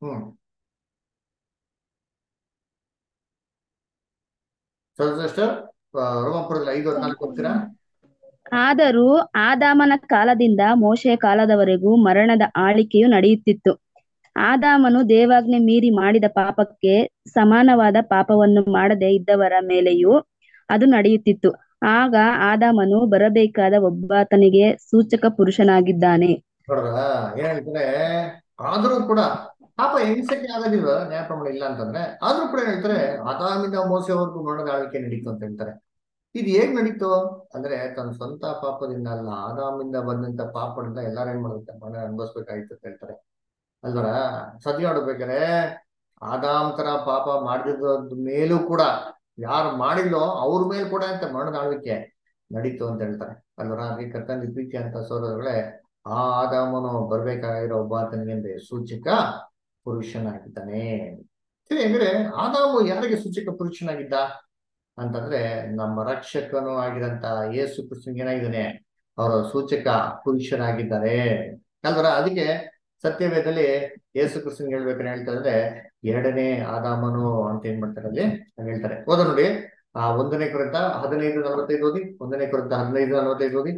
ಸ್ವರಶ್ರೇಷ್ಠ ರೋಮಾಪುರದಲ್ಲಿ 5:14 ಓದ್ತೀರಾ? ಆದರೂ ಆದಾಮನ ಕಾಲದಿಂದ ಮೋಶೆಯ ಕಾಲದವರೆಗೂ ಮರಣದ ಆಳಿಕೆಯು ನಡೆಯುತ್ತಿತ್ತು. ಆದಾಮನು ದೇವಾಜ್ಞೆ ಮೀರಿ ಮಾಡಿದ ಪಾಪಕ್ಕೆ ಸಮಾನವಾದ ಪಾಪವನ್ನು ಮಾಡದೇ ಇದ್ದವರ ಮೇಲೆಯೂ ಅದು ನಡೆಯುತ್ತಿತ್ತು. ಆಗ ಆದಾಮನು ಬರಬೇಕಾದ ಒಬ್ಬಾತನಿಗೆ ಸೂಚಕ ಪುರುಷನಾಗಿದ್ದಾನೆ. ನೋಡ್ರ ಏನ್ ಹೇಳ್ತಾರೆ? ಆದ್ರೂ ಕೂಡ ಪಾಪ ಹಿಂಸೆಗೆ ಆಗೋದಿಲ್ವ ನ್ಯಾಯ ಪ್ರಮಾಣ ಇಲ್ಲ ಅಂತಂದ್ರೆ, ಆದ್ರೂ ಕೂಡ ಏನ್ ಹೇಳ್ತಾರೆ? ಆದಾಮಿಂದ ಮೋಸೆವರೆಗೂ ಮರಣದ ಆಳ್ವಿಕೆ ನಡೀತು ಅಂತ ಹೇಳ್ತಾರೆ. ಇದು ಹೇಗ್ ನಡೀತು ಅಂದ್ರೆ ತನ್ನ ಸ್ವಂತ ಪಾಪದಿಂದ ಅಲ್ಲ, ಆದಾಮಿಂದ ಬಂದಂತ ಪಾಪದಿಂದ ಎಲ್ಲಾರು ಏನ್ ಮಾಡುತ್ತೆ? ಮರಣ ಅನುಭವಿಸ್ಬೇಕಾಗಿತ್ತು ಅಂತ ಹೇಳ್ತಾರೆ ಅಲ್ವರ. ಸದ್ಯ ನೋಡ್ಬೇಕಾರೆ ಆದಾಮ್ ತರ ಪಾಪ ಮಾಡಿದ ಮೇಲೂ ಕೂಡ ಯಾರು ಮಾಡಿಲ್ಲೋ ಅವ್ರ ಮೇಲ್ ಕೂಡ ಅಂತ ಮರಣದ ಆಳ್ವಿಕೆ ನಡೀತು ಅಂತ ಹೇಳ್ತಾರೆ ಅಲ್ವರ. ಅದಕ್ಕೆ ಕರ್ತನ ಪ್ರೀತಿ ಅಂತ ಸೋದರಗಳೇ, ಆ ಆದಾಮನು ಬರ್ಬೇಕಾಗಿರೋ ಒಬ್ಬ ಆತನಿಗೆ ಸೂಚಕ ಪುರುಷನಾಗಿದ್ದಾನೆ. ಸರಿ, ಅಂದ್ರೆ ಆದಾಮು ಯಾರಿಗೆ ಸೂಚಕ ಪುರುಷನಾಗಿದ್ದ ಅಂತಂದ್ರೆ ನಮ್ಮ ರಕ್ಷಕನು ಆಗಿರಂತ ಯೇಸು ಕ್ರಿಸ್ತನಿಗೆ ಏನಾಗಿದ್ದಾನೆ? ಅವರ ಸೂಚಕ ಪುರುಷರಾಗಿದ್ದಾರೆ ಅಲ್ವರ. ಅದಕ್ಕೆ ಸತ್ಯವೇದದಲ್ಲಿ ಯೇಸು ಕ್ರಿಸ್ತನಿಗೆ ಹೇಳ್ಬೇಕಾದ್ರೆ ಹೇಳ್ತಾ ಇದ್ರೆ ಎರಡನೇ ಆದಾಮನು ಅಂತ ಏನ್ ಮಾಡ್ತಾರೆ ಅಲ್ಲಿ ಹೇಳ್ತಾರೆ. ಓದ ನೋಡಿ, 1 ಕೊರಿಂಥ 15:45 ಓದಿ. 1 ಕೊರಿಂಥ 15:45 ಓದಿ.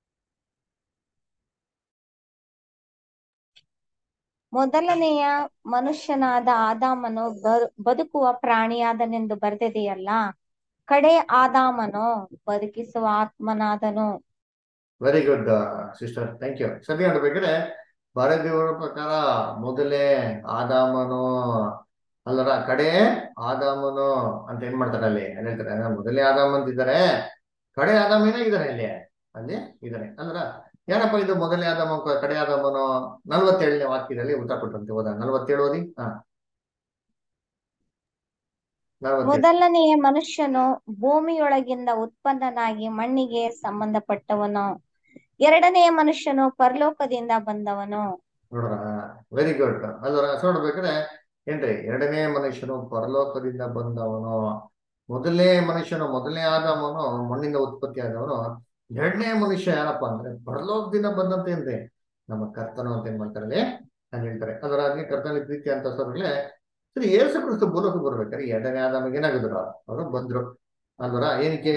ಮೊದಲನೆಯ ಮನುಷ್ಯನಾದ ಆದಾಮನು ಬದುಕುವ ಪ್ರಾಣಿಯಾದನೆಂದು ಬರೆದಿದೆಯಲ್ಲ, ಕಡೆ ಆದಾಮನು ಬದುಕಿಸುವ ಆತ್ಮನಾದನು. Very good sister, thank you. ಸರಿ ನೋಡ್ಬೇಕಾದ್ರೆ ಬರೆದಿರುವ ಪ್ರಕಾರ ಮೊದಲೇ ಆದಾಮನು ಅಲ್ಲರ, ಕಡೆ ಆದಾಮನು ಅಂತ ಏನ್ ಮಾಡ್ತಾರೆ ಅಲ್ಲಿ ಹೇಳ್ತಾರೆ. ಮೊದಲೇ ಆದಾಮ ಅಂತಿದ್ದಾರೆ, ಕಡೆ ಆದಾಮ ಏನಾಗಿದ್ದಾರೆ ಅಲ್ಲಿ ಇದ್ದಾರೆ ಅಲ್ಲರ. ಯಾರಪ್ಪ ಇದು ಮೊದಲನೇ ಆದಾಮ ಕಡೆ ಆದಾಮನು? 47ನೇ ವಾಕ್ಯದಲ್ಲಿ ಉತ್ತರ ಕೊಟ್ಟಂತೆ. ಹೋದ 47 ಓದಿ. 47. ಮೊದಲನೆಯ ಮನುಷ್ಯನು ಭೂಮಿಯೊಳಗಿಂದ ಉತ್ಪನ್ನನಾಗಿ ಮಣ್ಣಿಗೆ ಸಂಬಂಧಪಟ್ಟವನು, ಎರಡನೆಯ ಮನುಷ್ಯನು ಪರಲೋಕದಿಂದ ಬಂದವನು. ನೋಡ್ರ, ವೆರಿ ಗುಡ್ ಅಲ್ವರ. ನೋಡ್ಬೇಕಾದ್ರೆ ಏನ್ರಿ, ಎರಡನೇ ಮನುಷ್ಯನು ಪರಲೋಕದಿಂದ ಬಂದವನು, ಮೊದಲನೇ ಮನುಷ್ಯನು ಮೊದಲನೇ ಆದಾಮನು ಮಣ್ಣಿಂದ ಉತ್ಪತ್ತಿ ಆದವನು, ಎರಡನೇ ಮನುಷ್ಯ ಯಾರಪ್ಪ ಅಂದ್ರೆ ಪರಲೋಕದಿಂದ ಬಂದಂತ ಏನ್ರಿ ನಮ್ಮ ಕರ್ತನು ಅಂತ ಏನ್ ಮಾಡ್ತಾರೆ ಅಂತ ಹೇಳ್ತಾರೆ. ಅದರ ಹಾಗೆ ಕರ್ತನ ಪ್ರೀತಿ ಅಂತ ಸೋರ್ಗಳೇ, ಸರಿ ಯೇಸು ಕ್ರಿಸ್ತ ಭೂಲೋಕ ಬರ್ಬೇಕಾದ್ರೆ ಎರಡನೇ ಆದಾಮಿಗೆ ಏನಾಗಿದ್ರು? ಅವರು ಬಂದ್ರು ಅಲ್ವರ. ಏನಕ್ಕೆ?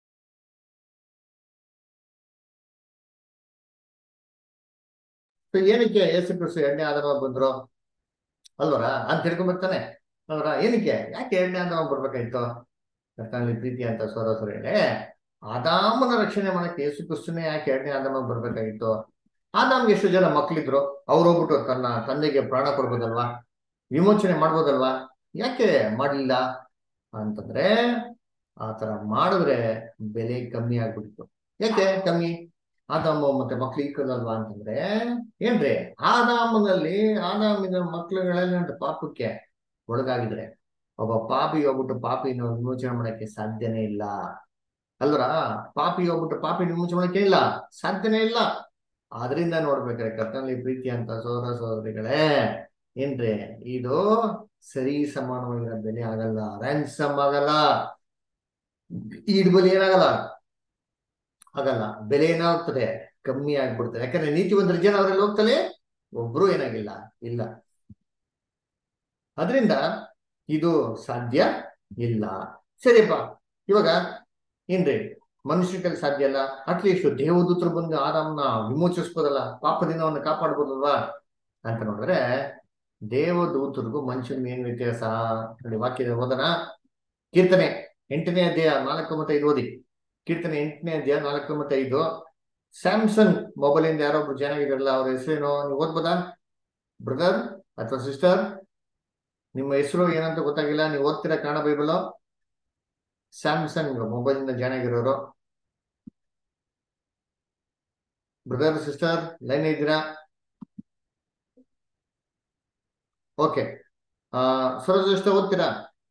ಏನಕ್ಕೆ ಯೇಸು ಕ್ರಿಸ್ತ ಎರಡನೇ ಆದಾಮ ಬಂದ್ರು ಅಲ್ವರ ಅಂತ ತಿಳ್ಕೊಂಬರ್ತಾನೆ ಅಲ್ವರ. ಏನಕ್ಕೆ, ಯಾಕೆ ಎರಡನೇ ಆದಾಮ ಬರ್ಬೇಕಾಯ್ತು? ಕರ್ತನಲ್ಲಿ ಪ್ರೀತಿ ಅಂತ ಸೋದರೇ, ಆದಾಮನ ರಕ್ಷಣೆ ಮಾಡಕ್ಕೆ ಯೇಸು ಕ್ರಿಸ್ತನೇ ಯಾಕೆ ಎರಡನೇ ಆದಾಮ ಬರ್ಬೇಕಾಗಿತ್ತು? ಆದಾಮ್ಗೆ ಎಷ್ಟು ಜನ ಮಕ್ಳಿದ್ರು? ಅವ್ರು ಹೋಗ್ಬಿಟ್ಟು ತನ್ನ ತಂದೆಗೆ ಪ್ರಾಣ ಕೊಡ್ಬೋದಲ್ವಾ, ವಿಮೋಚನೆ ಮಾಡ್ಬೋದಲ್ವಾ? ಯಾಕೆ ಮಾಡ್ಲಿಲ್ಲ ಅಂತಂದ್ರೆ, ಆತರ ಮಾಡಿದ್ರೆ ಬೆಲೆ ಕಮ್ಮಿ ಆಗ್ಬಿಟ್ಟಿತ್ತು. ಯಾಕೆ ಕಮ್ಮಿ? ಆದಾಮ ಮತ್ತೆ ಮಕ್ಳು ಈಕ್ಕದಲ್ವಾ ಅಂತಂದ್ರೆ ಏನ್ರಿ, ಆದಾಮಿನ ಮಕ್ಳುಗಳೆಲ್ಲ ಪಾಪಕ್ಕೆ ಒಳಗಾಗಿದ್ರೆ ಒಬ್ಬ ಪಾಪಿ ಹೋಗ್ಬಿಟ್ಟು ಪಾಪಿನ ವಿಮೋಚನೆ ಮಾಡಕ್ಕೆ ಸಾಧ್ಯನೇ ಇಲ್ಲ ಅಲ್ವರ. ಪಾಪಿ ಹೋಗ್ಬಿಟ್ಟು ಪಾಪಿ ವಿಮೋಚನೆ ಮಾಡಕ್ಕೆ ಇಲ್ಲ, ಸಾಧ್ಯನೇ ಇಲ್ಲ. ಆದ್ರಿಂದ ನೋಡ್ಬೇಕಾದ್ರೆ ಕರ್ತನಲ್ಲಿ ಪ್ರೀತಿ ಅಂತ ಸೋದರಿಗಳೇ, ಏನ್ರಿ ಇದು ಸರಿ ಸಮಾನವಾಗಿರೋ ಬೆಲೆ ಆಗಲ್ಲ, ರ್ಯಾನ್ಸಮ್ ಆಗಲ್ಲ, ಈಡ್ಬಲಿ ಏನಾಗಲ್ಲ, ಆಗಲ್ಲ. ಬೆಲೆ ಏನಾಗ್ತದೆ? ಕಮ್ಮಿ ಆಗ್ಬಿಡ್ತದೆ. ಯಾಕಂದ್ರೆ ನೀತಿವಂತರ ಜನ ಅವರಲ್ಲಿ ಹೋಗ್ತಲೇ ಒಬ್ರು ಏನಾಗಿಲ್ಲ ಇಲ್ಲ. ಅದರಿಂದ ಇದು ಸಾಧ್ಯ ಇಲ್ಲ. ಸರಿಯಪ್ಪ, ಇವಾಗ ಏನ್ರಿ ಮನುಷ್ಯ ಕೈಲಿ ಸಾಧ್ಯ ಇಲ್ಲ, ಅಟ್ಲೀಸ್ಟ್ ದೇವದೂತರು ಬಂದು ಆದಾಮನ ವಿಮೋಚಿಸ್ಬೋದಲ್ಲ, ಪಾಪದಿಂದ ಅವನ್ನ ಕಾಪಾಡ್ಬೋದಲ್ವಾ ಅಂತ ನೋಡಿದ್ರೆ, ದೇವದೂತರಿಗೂ ಮನುಷ್ಯನಿಗೆ ಏನ್ ವ್ಯತ್ಯಾಸ ನೋಡಿ. ವಾಕ್ಯದ ಓದನ ಕೀರ್ತನೆ 8ನೇ ಅಧ್ಯಾಯ 4 ಮತ್ತು 5 ಓದಿ. ಕೀರ್ತನೆ 8ನೇ ಅಧ್ಯಾಯ 4 ಮತ್ತು 5. ಸ್ಯಾಮ್ಸಂಗ್ ಮೊಬೈಲ್ ಇಂದ ಯಾರೊಬ್ರು ಚೆನ್ನಾಗಿದ್ರಲ್ಲ, ಅವ್ರ ಹೆಸರೇನು ನೀವು ಓದ್ಬೋದಾ ಬ್ರದರ್ ಅಥವಾ ಸಿಸ್ಟರ್? ನಿಮ್ಮ ಹೆಸರು ಏನಂತ ಗೊತ್ತಾಗಿಲ್ಲ, ನೀವು ಓದ್ತೀರಾ ಕನ್ನಡ ಬೈಬಲ್? ಸ್ಯಾಮ್ಸಂಗ್ ಮೊಬೈಲ್ ಇಂದ ಚೆನ್ನಾಗಿರೋರು ಬ್ರದರ್ ಸಿಸ್ಟರ್ ಲೈನ್ ಇದ್ದೀರಾ? ಓಕೆ, ಸರೋಜ್ ಎಷ್ಟು ಓದ್ತೀರಾ?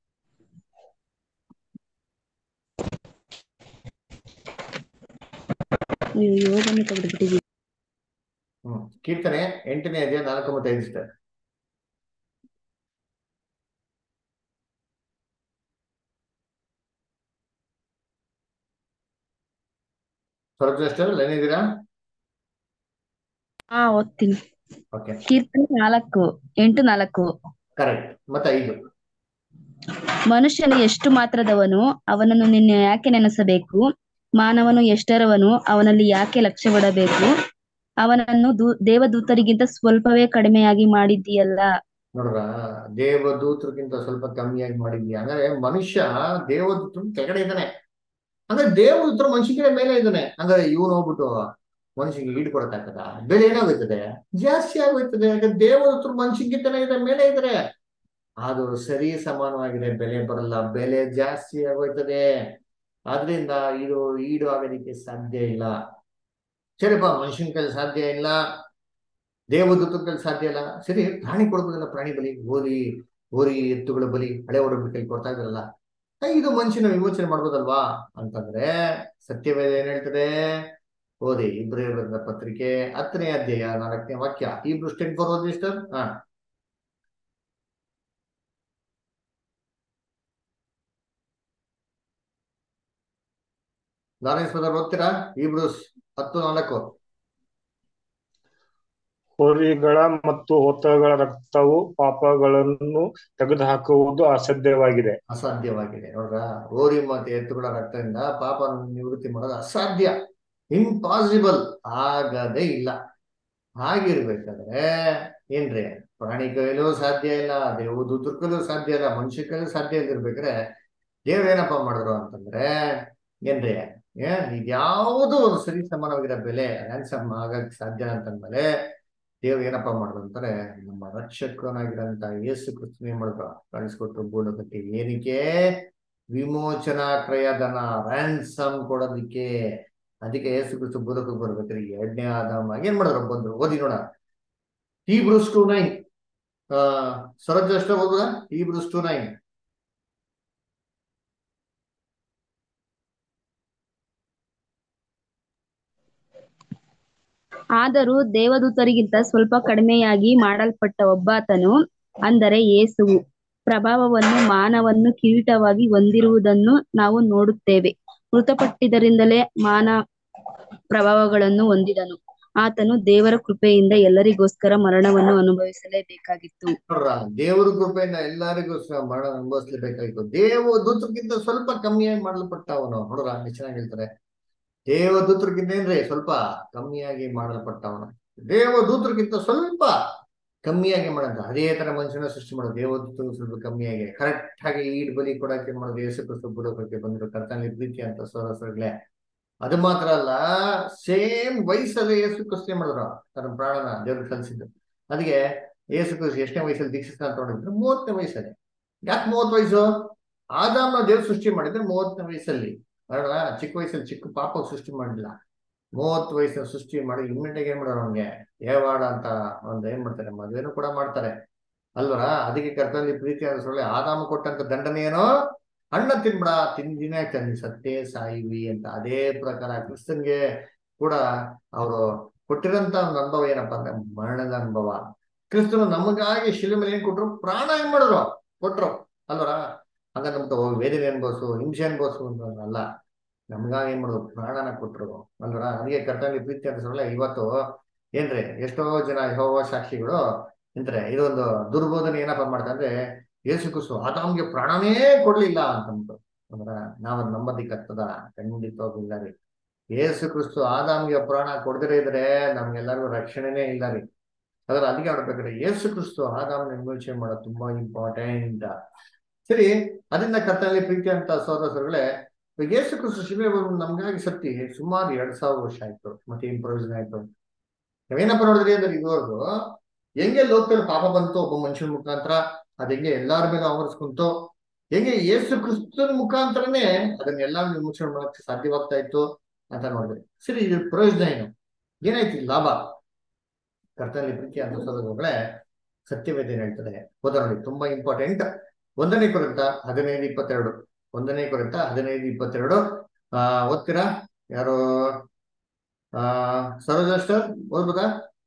ಕೀರ್ತನೆ 8ನೇ ಅಧ್ಯಾಯ 4 ಮತ್ತು 5 ಸಿಸ್ಟರ್. ಸರೋಜ್ ಎಷ್ಟು ಲೈನ್ ಇದ್ದೀರಾ? ಓದ್ತೀನಿ. ಓಕೆ, ಕೀರ್ತನೆ 8:4. ಕರೆಕ್ಟ್. ಮತ್ತೆ 5. ಮನುಷ್ಯನು ಎಷ್ಟು ಮಾತ್ರದವನು, ಅವನನ್ನು ನಿನ್ನ ಯಾಕೆ ನೆನೆಸಬೇಕು? ಮಾನವನು ಎಷ್ಟರವನು, ಅವನಲ್ಲಿ ಯಾಕೆ ಲಕ್ಷ್ಯವಿಡಬೇಕು? ಅವನನ್ನು ದೇವದೂತರಿಗಿಂತ ಸ್ವಲ್ಪವೇ ಕಡಿಮೆಯಾಗಿ ಮಾಡಿದ್ದೀಯಲ್ಲ. ನೋಡ್ರ, ದೇವದೂತರಿಗಿಂತ ಸ್ವಲ್ಪ ಕಮ್ಮಿಯಾಗಿ ಮಾಡಿದ್ಯಾ ಅಂದ್ರೆ ಮನುಷ್ಯ ದೇವದೂತರ ಕೆಳಗಡೆ ಇದ್ದಾನೆ. ಅಂದ್ರೆ ದೇವದೂತರು ಮನುಷ್ಯನ ಮೇಲೆ ಇದ್ದಾನೆ. ಅಂದ್ರೆ ಇವನು ಹೋಗ್ಬಿಟ್ಟು ಮನುಷ್ಯನಿಗೆ ಈಡ್ ಕೊಡಕ್ಕಾಗದ? ಬೆಲೆ ಏನಾಗೋಯ್ತದೆ? ಜಾಸ್ತಿ ಆಗೋಯ್ತದೆ. ಯಾಕಂದ್ರೆ ದೇವದೂತರು ಮನುಷ್ಯನಿಗಿಂತನೇ ಇದೆ, ಮೇಲೆ ಇದ್ದಾರೆ. ಅದು ಸರಿ ಸಮಾನವಾಗಿದೆ, ಬೆಲೆ ಬರಲ್ಲ, ಬೆಲೆ ಜಾಸ್ತಿ ಆಗೋಯ್ತದೆ. ಆದ್ರಿಂದ ಇದು ಈಡು ಆಗೋದಿಕ್ಕೆ ಸಾಧ್ಯ ಇಲ್ಲ. ಸರಿಪ್ಪ, ಮನುಷ್ಯನ ಕೈಲಿ ಸಾಧ್ಯ ಇಲ್ಲ, ದೇವದೂತರ ಕೈಲಿ ಸಾಧ್ಯ ಇಲ್ಲ. ಸರಿ, ಪ್ರಾಣಿ ಕೊಡ್ಬೋದಲ್ಲ, ಪ್ರಾಣಿ ಬಲಿ, ಹೋರಿ ಎತ್ತುಗಳ ಬಲಿ ಹಳೆ ಒಡಂಬಡಿಕೆ ಕೈಲಿ ಕೊಡ್ತಾ ಇದ್ರಲ್ಲ, ಇದು ಮನುಷ್ಯನ ವಿಮೋಚನೆ ಮಾಡ್ಬೋದಲ್ವಾ ಅಂತಂದ್ರೆ ಸತ್ಯವೇದ ಏನ್ ಹೇಳ್ತದೆ? ಓದಿ, ಇಬ್ರಿಯರ ಪತ್ರಿಕೆ 10ನೇ ಅಧ್ಯಾಯ 4ನೇ ವಾಕ್ಯ. Hebrews 10:4 ಓದಿ ಸಿಸ್ಟರ್. ಲಾರೆನ್ಸ್ ಬ್ರದರ್ ಓದ್ತೀರಾ? Hebrews 10:4. ಹೋರಿಗಳ ಮತ್ತು ಹೋತಗಳ ರಕ್ತವು ಪಾಪಗಳನ್ನು ತೆಗೆದುಹಾಕುವುದು ಅಸಾಧ್ಯವಾಗಿದೆ. ನೋಡ್ರ, ಹೋರಿ ಮತ್ತೆ ಎತ್ತುಗಳ ರಕ್ತದಿಂದ ಪಾಪ ನಿವೃತ್ತಿ ಮಾಡೋದು ಅಸಾಧ್ಯ, ಇಂಪಾಸಿಬಲ್, ಆಗದೇ ಇಲ್ಲ. ಹಾಗಿರ್ಬೇಕಾದ್ರೆ ಏನ್ರಿ, ಪ್ರಾಣಿ ಕೈಲೂ ಸಾಧ್ಯ ಇಲ್ಲ, ದೇವದೂತರ ಕೈಲೂ ಸಾಧ್ಯ ಇಲ್ಲ, ಮನುಷ್ಯ ಕೈಲೂ ಸಾಧ್ಯ ಇಲ್ದಿರ್ಬೇಕಾದ್ರೆ ದೇವ್ರೇನಪ್ಪ ಮಾಡಿದ್ರು ಅಂತಂದ್ರೆ ಏನ್ರಿ, ಇದ್ಯಾವುದು ಒಂದು ಸರಿ ಸಮಾನವಾಗಿರೋ ಬೆಲೆ ರ್ಯಾನ್ಸಮ್ ಆಗಕ್ಕೆ ಸಾಧ್ಯ ಅಂತಂದ್ಮೇಲೆ ದೇವ್ರು ಏನಪ್ಪಾ ಮಾಡಿದ್ರು ಅಂತಾರೆ, ನಮ್ಮ ರಕ್ಷಕನಾಗಿರಂತ ಯೇಸು ಕ್ರಿಸ್ತನ ಏನ್ ಮಾಡಿದ್ರು? ಕಳಿಸ್ಕೊಟ್ರು ಭೂಲೋಕಕ್ಕೆ. ಏನಕ್ಕೆ? ವಿಮೋಚನಾ ಕ್ರಯಧನ, ರ್ಯಾನ್ಸಮ್ ಕೊಡೋದಿಕ್ಕೆ. ಅದಕ್ಕೆ ಯೇಸು ಕ್ರಿಸ್ತ ಭೂಲೋಕಕ್ಕೆ ಬರ್ಬೇಕ್ರಿ. 2ನೇ ಆದಾಮ ಏನ್ ಮಾಡಿದ್ರು? ಬಂದ್ರು. ಓದಿ ನೋಡ, Hebrews 2:9. ಸರೋಜ ಅಷ್ಟ ಓದುದ? Hebrews 2:9. ಆದರೂ ದೇವದೂತರಿಗಿಂತ ಸ್ವಲ್ಪ ಕಡಿಮೆಯಾಗಿ ಮಾಡಲ್ಪಟ್ಟ ಒಬ್ಬಾತನು, ಅಂದರೆ ಯೇಸುವು, ಪ್ರಭಾವವನ್ನು ಮಾನವನ್ನು ಕಿರೀಟವಾಗಿ ಹೊಂದಿರುವುದನ್ನು ನಾವು ನೋಡುತ್ತೇವೆ. ಮೃತಪಟ್ಟಿದ್ದರಿಂದಲೇ ಮಾನ ಪ್ರಭಾವಗಳನ್ನು ಹೊಂದಿದನು. ಆತನು ದೇವರ ಕೃಪೆಯಿಂದ ಎಲ್ಲರಿಗೋಸ್ಕರ ಮರಣವನ್ನು ಅನುಭವಿಸಲೇಬೇಕಾಗಿತ್ತು. ದೇವರ ಕೃಪೆಯಿಂದ ಎಲ್ಲರಿಗೋಸ್ಕರ ಮರಣ ಅನುಭವಿಸಲೇಬೇಕಾಗಿತ್ತು. ದೇವದೂತರಿಗಿಂತ ಸ್ವಲ್ಪ ಕಮ್ಮಿಯಾಗಿ ಮಾಡಲ್ಪಟ್ಟವನು. ನೋಡ್ರ, ಚೆನ್ನಾಗಿ ಹೇಳ್ತಾರೆ, ದೇವದೂತರಿಗಿಂತ ಏನ್ರಿ ಸ್ವಲ್ಪ ಕಮ್ಮಿಯಾಗಿ ಮಾಡಲ್ಪಟ್ಟವನು. ದೇವದೂತರಿಗಿಂತ ಸ್ವಲ್ಪ ಕಮ್ಮಿಯಾಗಿ ಮಾಡಂತ ಅದೇ ತರ ಮನುಷ್ಯನ ಸೃಷ್ಟಿ ಮಾಡೋದು. ದೇವದೂತರು ಸ್ವಲ್ಪ ಕಮ್ಮಿಯಾಗಿ ಕರೆಕ್ಟ್ ಆಗಿ ಈಡ್ ಬಲಿ ಕೊಡಕ್ಕೆ ಮಾಡೋದು. ಯೇಸು ಕ್ರಿಸ್ತ ಭೂಲೋಕಕ್ಕೆ ಬಂದ್ರು ಕರ್ತನಲ್ಲಿ ಪ್ರೀತಿ ಅಂತ ಸೋದರಗಳೇ. ಅದು ಮಾತ್ರ ಅಲ್ಲ, ಸೇಮ್ ವಯಸ್ಸಲ್ಲಿ ಯೇಸು ಕ್ರಿಸ್ತ ಮಾಡಿದ್ರು, ತನ್ನ ಪ್ರಾಣನ ದೇವ್ರಿಗೆ ಕಲಿಸಿದ್ರು. ಅದಕ್ಕೆ ಯೇಸು ಕ್ರಿಸ್ತ ಎಷ್ಟನೇ ವಯಸ್ಸಲ್ಲಿ ದೀಕ್ಷಿಸ್ತಾನ ತಗೊಂಡಿದ್ರು? 30ನೇ ವಯಸ್ಸಲ್ಲಿ. ಯಾಕೆ 30 ವಯಸ್ಸು? ಆದಾಮನ ದೇವ್ರು ಸೃಷ್ಟಿ ಮಾಡಿದ್ರೆ 30ನೇ ವಯಸ್ಸಲ್ಲಿ. ಅಲ್ವಾ? ಚಿಕ್ಕ ವಯಸ್ಸಲ್ಲಿ ಚಿಕ್ಕ ಪಾಪ ಸೃಷ್ಟಿ ಮಾಡಿಲ್ಲ, 30 ವಯಸ್ಸಲ್ಲಿ ಸೃಷ್ಟಿ ಮಾಡಿ ಇಮ್ಮಿಡಿಯೇಟ್ ಏನ್ ಮಾಡೋರು? ಅವ್ನಿಗೆ ಏವಾಡ ಅಂತ ಒಂದು ಏನ್ ಮಾಡ್ತಾರೆ, ಮದುವೆನೂ ಕೂಡ ಮಾಡ್ತಾರೆ ಅಲ್ವರ. ಅದಕ್ಕೆ ಕರ್ತನಲ್ಲಿ ಪ್ರೀತಿ ಸೊಳ್ಳೆ ಆದಾಮ ಕೊಟ್ಟಂತ ದಂಡನೆ ಏನೋ, ಹಣ್ಣ ತಿನ್ಬಿಡ, ತಿಂದಿನೇ ತಂದಿ ಸತ್ತೇ ಸಾಯಿವಿ ಅಂತ. ಅದೇ ಪ್ರಕಾರ ಕ್ರಿಸ್ತನ್ಗೆ ಕೂಡ ಅವರು ಕೊಟ್ಟಿರಂತ ಒಂದು ಅನುಭವ ಏನಪ್ಪಾ ಅಂದ್ರೆ ಮರಣದ ಅನುಭವ. ಕ್ರಿಸ್ತನು ನಮಗಾಗಿ ಶಿಲೆ ಮೇಲೆ ಏನ್ ಕೊಟ್ರು? ಪ್ರಾಣ ಏನ್ ಮಾಡಿದ್ರು? ಕೊಟ್ರು ಅಲ್ವರ. ಹಂಗ ನಮ್ಗೆ ವೇದನೆ ಅನ್ಭವಿಸು, ಹಿಂಸೆ ಅನ್ಭವಿಸು ಅಂತ ಅಲ್ಲ, ನಮ್ಗಾಗಿ ಏನ್ ಮಾಡೋದು? ಪ್ರಾಣನ ಕೊಟ್ರು ಅಲ್ವರ. ಅದಕ್ಕೆ ಕರ್ತನಲ್ಲಿ ಪ್ರೀತಿ ಅಂತ ಸೊಳ್ಳೆ ಇವತ್ತು ಏನ್ರಿ, ಎಷ್ಟೋ ಜನ ಯೆಹೋವ ಸಾಕ್ಷಿಗಳು ಎಂದ್ರೆ ಇದೊಂದು ದುರ್ಬೋಧನೆ ಏನಪ್ಪಾ ಮಾಡ್ತಾರೆ ಅಂದ್ರೆ, ಯೇಸು ಕ್ರಿಸ್ತು ಆದಾಮ್ಗೆ ಪ್ರಾಣನೇ ಕೊಡ್ಲಿಲ್ಲ ಅಂತಂದ್ರು. ಅಂದ್ರ ನಾವ್ ನಂಬದಿಕ್ಕಾಗ್ತದ? ಖಂಡಿತವಾಗ್ಲೂ ಇಲ್ಲ ರೀ. ಯೇಸು ಕ್ರಿಸ್ತು ಆದಾಮ್ಗೆ ಪ್ರಾಣ ಕೊಡದಿರೇ ಇದ್ರೆ ನಮ್ಗೆಲ್ಲರಿಗೂ ರಕ್ಷಣೆನೇ ಇಲ್ಲ ರೀ. ಅದ್ರ ಅದಕ್ಕೆ ಆಡ್ಬೇಕಾದ್ರೆ ಯೇಸು ಕ್ರಿಸ್ತು ಆದಾಮ್ನ ವಿಮೋಚನೆ ಮಾಡೋದು ತುಂಬಾ ಇಂಪಾರ್ಟೆಂಟ್. ಸರಿ, ಅದರಿಂದ ಕರ್ತನಲ್ಲಿ ಪ್ರೀತಿ ಅಂತ ಸಹೋದರಗಳೇ, ಯೇಸು ಕ್ರಿಸ್ತು ಶಿಲುಬೆ ನಮ್ಗಾಗಿ ಸತ್ತಿ ಸುಮಾರು 2000 ವರ್ಷ ಆಯ್ತು. ಮತ್ತೆ ಏನ್ ಪ್ರಯೋಜನ ಆಯ್ತು? ನಾವೇನಪ್ಪ ನೋಡಿದ್ರಿ ಅಂದ್ರೆ ಇದುವರೆಗೂ ಹೆಂಗೆ ಲೋಕದಲ್ಲಿ ಪಾಪ ಬಂತು ಒಬ್ಬ ಮನುಷ್ಯನ ಮುಖಾಂತರ, ಅದ್ ಹೆಂಗೆ ಎಲ್ಲಾರ ಮೇಲೆ ಆವರಿಸ್ಕೊಂತು, ಹೆಂಗೆ ಯೇಸು ಕ್ರಿಸ್ತನ ಮುಖಾಂತರನೇ ಅದನ್ನೆಲ್ಲ ವಿಮೋಚನೆ ಮಾಡಕ್ಕೆ ಸಾಧ್ಯವಾಗ್ತಾ ಇತ್ತು ಅಂತ ನೋಡಿದ್ರಿ. ಸರಿ, ಇದ್ರ ಪ್ರಯೋಜನ ಏನು? ಏನಾಯ್ತು ಲಾಭ? ಕರ್ತನಲ್ಲಿ ಪ್ರೀತಿ ಅಂತ ಸಹೋದರಗಳೇ, ಸತ್ಯವೇದ ಏನ್ ಹೇಳ್ತದೆ ಹೋದ ನೋಡಿ, ತುಂಬಾ ಇಂಪಾರ್ಟೆಂಟ್. 1ನೇ ಕೊರಿಂಥ 15:22. 1ನೇ ಕೊರಿಂಥ 15:22 ಓದ್ತೀರಾ ಯಾರು? ಸರೋಜ ಓದ್ಬೋದಾ?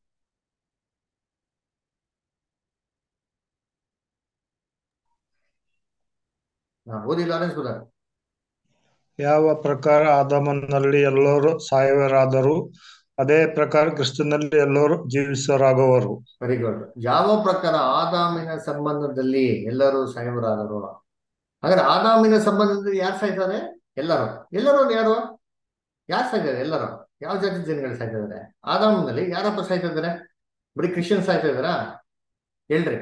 ಓದಿಲ್ಲ ಅನಿಸ್ಬೋದ? ಯಾವ ಪ್ರಕಾರ ಆದಾಮನಲ್ಲಿ ಎಲ್ಲರೂ ಸಾಯುವರಾದರೂ ಅದೇ ಪ್ರಕಾರ ಕ್ರಿಸ್ತನಲ್ಲಿ ಎಲ್ಲರೂ ಜೀವಿಸರಾಗುವರು. Very good. ಯಾವ ಪ್ರಕಾರ ಆದಾಮಿನ ಸಂಬಂಧದಲ್ಲಿ ಎಲ್ಲರೂ ಸಾಯುವರಾದರು? ಹಾಗಾದ್ರೆ ಆದಾಮಿನ ಸಂಬಂಧದಲ್ಲಿ ಯಾರು ಸಾಯ್ತಾರೆ? ಎಲ್ಲರೂ. ಎಲ್ಲರೂ ಅಂದ್ರೆ ಯಾರು? ಯಾರು ಸಾಯ್ತಾರೆ? ಎಲ್ಲರೂ ಯಾವ ಜಾತಿ ಜನಗಳು ಸಾಯ್ತಾ ಇದಾರೆ? ಆದಾಮಿನಲ್ಲಿ ಯಾರಪ್ಪ ಸಾಯ್ತಾ ಇದಾರೆ? ಬರೀ ಕ್ರಿಶ್ಚಿಯನ್ ಸಾಯ್ತಾ ಇದಾರಾ? ಹೇಳ್ರಿ.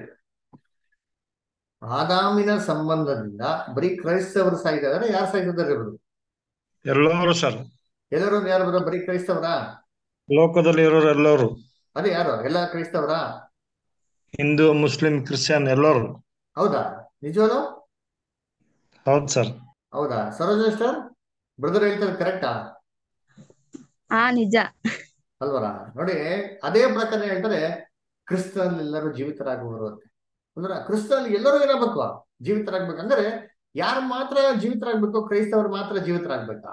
ಆದಾಮಿನ ಸಂಬಂಧದಿಂದ ಬರೀ ಕ್ರೈಸ್ತವರು ಸಾಯ್ತಾ ಇದಾರೆ? ಯಾರು ಸಾಯ್ತಾ ಇದಾರೆ ಇವರು? ಎಲ್ಲರೂ ಸರ್, ಎಲ್ಲರೂ ಅಂದ್ರೆ ಯಾರು? ಬರೀ ಕ್ರೈಸ್ತವರಾ? ಲೋಕದಲ್ಲಿ ಇರೋರು ಎಲ್ಲರೂ, ಅದೇ ಯಾರು? ಎಲ್ಲ ಕ್ರೈಸ್ತವರಾ? ಹಿಂದೂ, ಮುಸ್ಲಿಂ, ಕ್ರಿಶ್ಚಿಯನ್ ಎಲ್ಲರೂ. ಹೌದಾ? ನಿಜವಾಗ್ಲೂ? ಹೌದು ಸರ್. ಹೌದಾ? ಸರೋಜೇಶ್ವರ್ ಬ್ರದರ್ ಹೇಳ್ತಾರೆ ಕರೆಕ್ಟಾ? ನಿಜ. ಅಲ್ವರ? ನೋಡಿ, ಅದೇ ಪ್ರಕಾರ ಹೇಳ್ತಾರೆ ಕ್ರಿಸ್ತನಲ್ಲಿ ಎಲ್ಲರೂ ಜೀವಿತರಾಗುವರು ಅಂತ. ಅಂದ್ರೆ ಕ್ರಿಸ್ತನಲ್ಲಿ ಎಲ್ಲರೂ ಏನಾಗ್ಬೇಕು? ಜೀವಿತರಾಗ್ಬೇಕಂದ್ರೆ ಯಾರು ಮಾತ್ರ ಜೀವಿತರಾಗ್ಬೇಕು? ಕ್ರೈಸ್ತವರು ಮಾತ್ರ ಜೀವಿತರಾಗ್ಬೇಕಾ?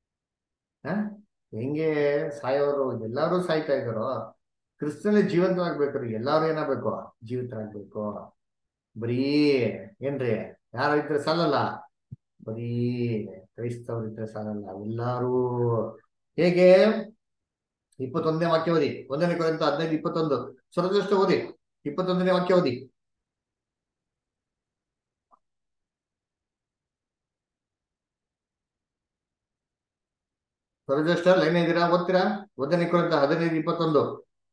ಹೆಂಗೆ ಸಾಯೋರು ಎಲ್ಲರೂ ಸಾಯ್ತಾ ಇದ್ದಾರೋ, ಕ್ರಿಸ್ತನಲ್ಲಿ ಜೀವಂತವಾಗ್ಬೇಕ್ರಿ ಎಲ್ಲಾರು ಏನಾಗ್ಬೇಕು? ಜೀವಿತರಾಗ್ಬೇಕು. ಬರೀ ಏನ್ರಿ ಯಾರು ಇದ್ರೆ ಸಾಲಲ್ಲ, ಬರೀ ಕ್ರೈಸ್ತವ್ರು ಇದ್ರೆ ಸಾಲಲ್ಲ, ಎಲ್ಲಾರು. ಹೇಗೆ? 21ನೇ ವಾಕ್ಯ ಓದಿ, 1ನೇ ಕೊರಿಂಥ 15:21. ಸ್ವರದಷ್ಟು ಓದಿ, 21ನೇ ವಾಕ್ಯ ಓದಿ. ಸ್ವರದಷ್ಟ ಲೈನ್ ಇದ್ದೀರಾ? ಓದ್ತೀರಾ? 1ನೇ ಕೊರಿಂಥ 15:21.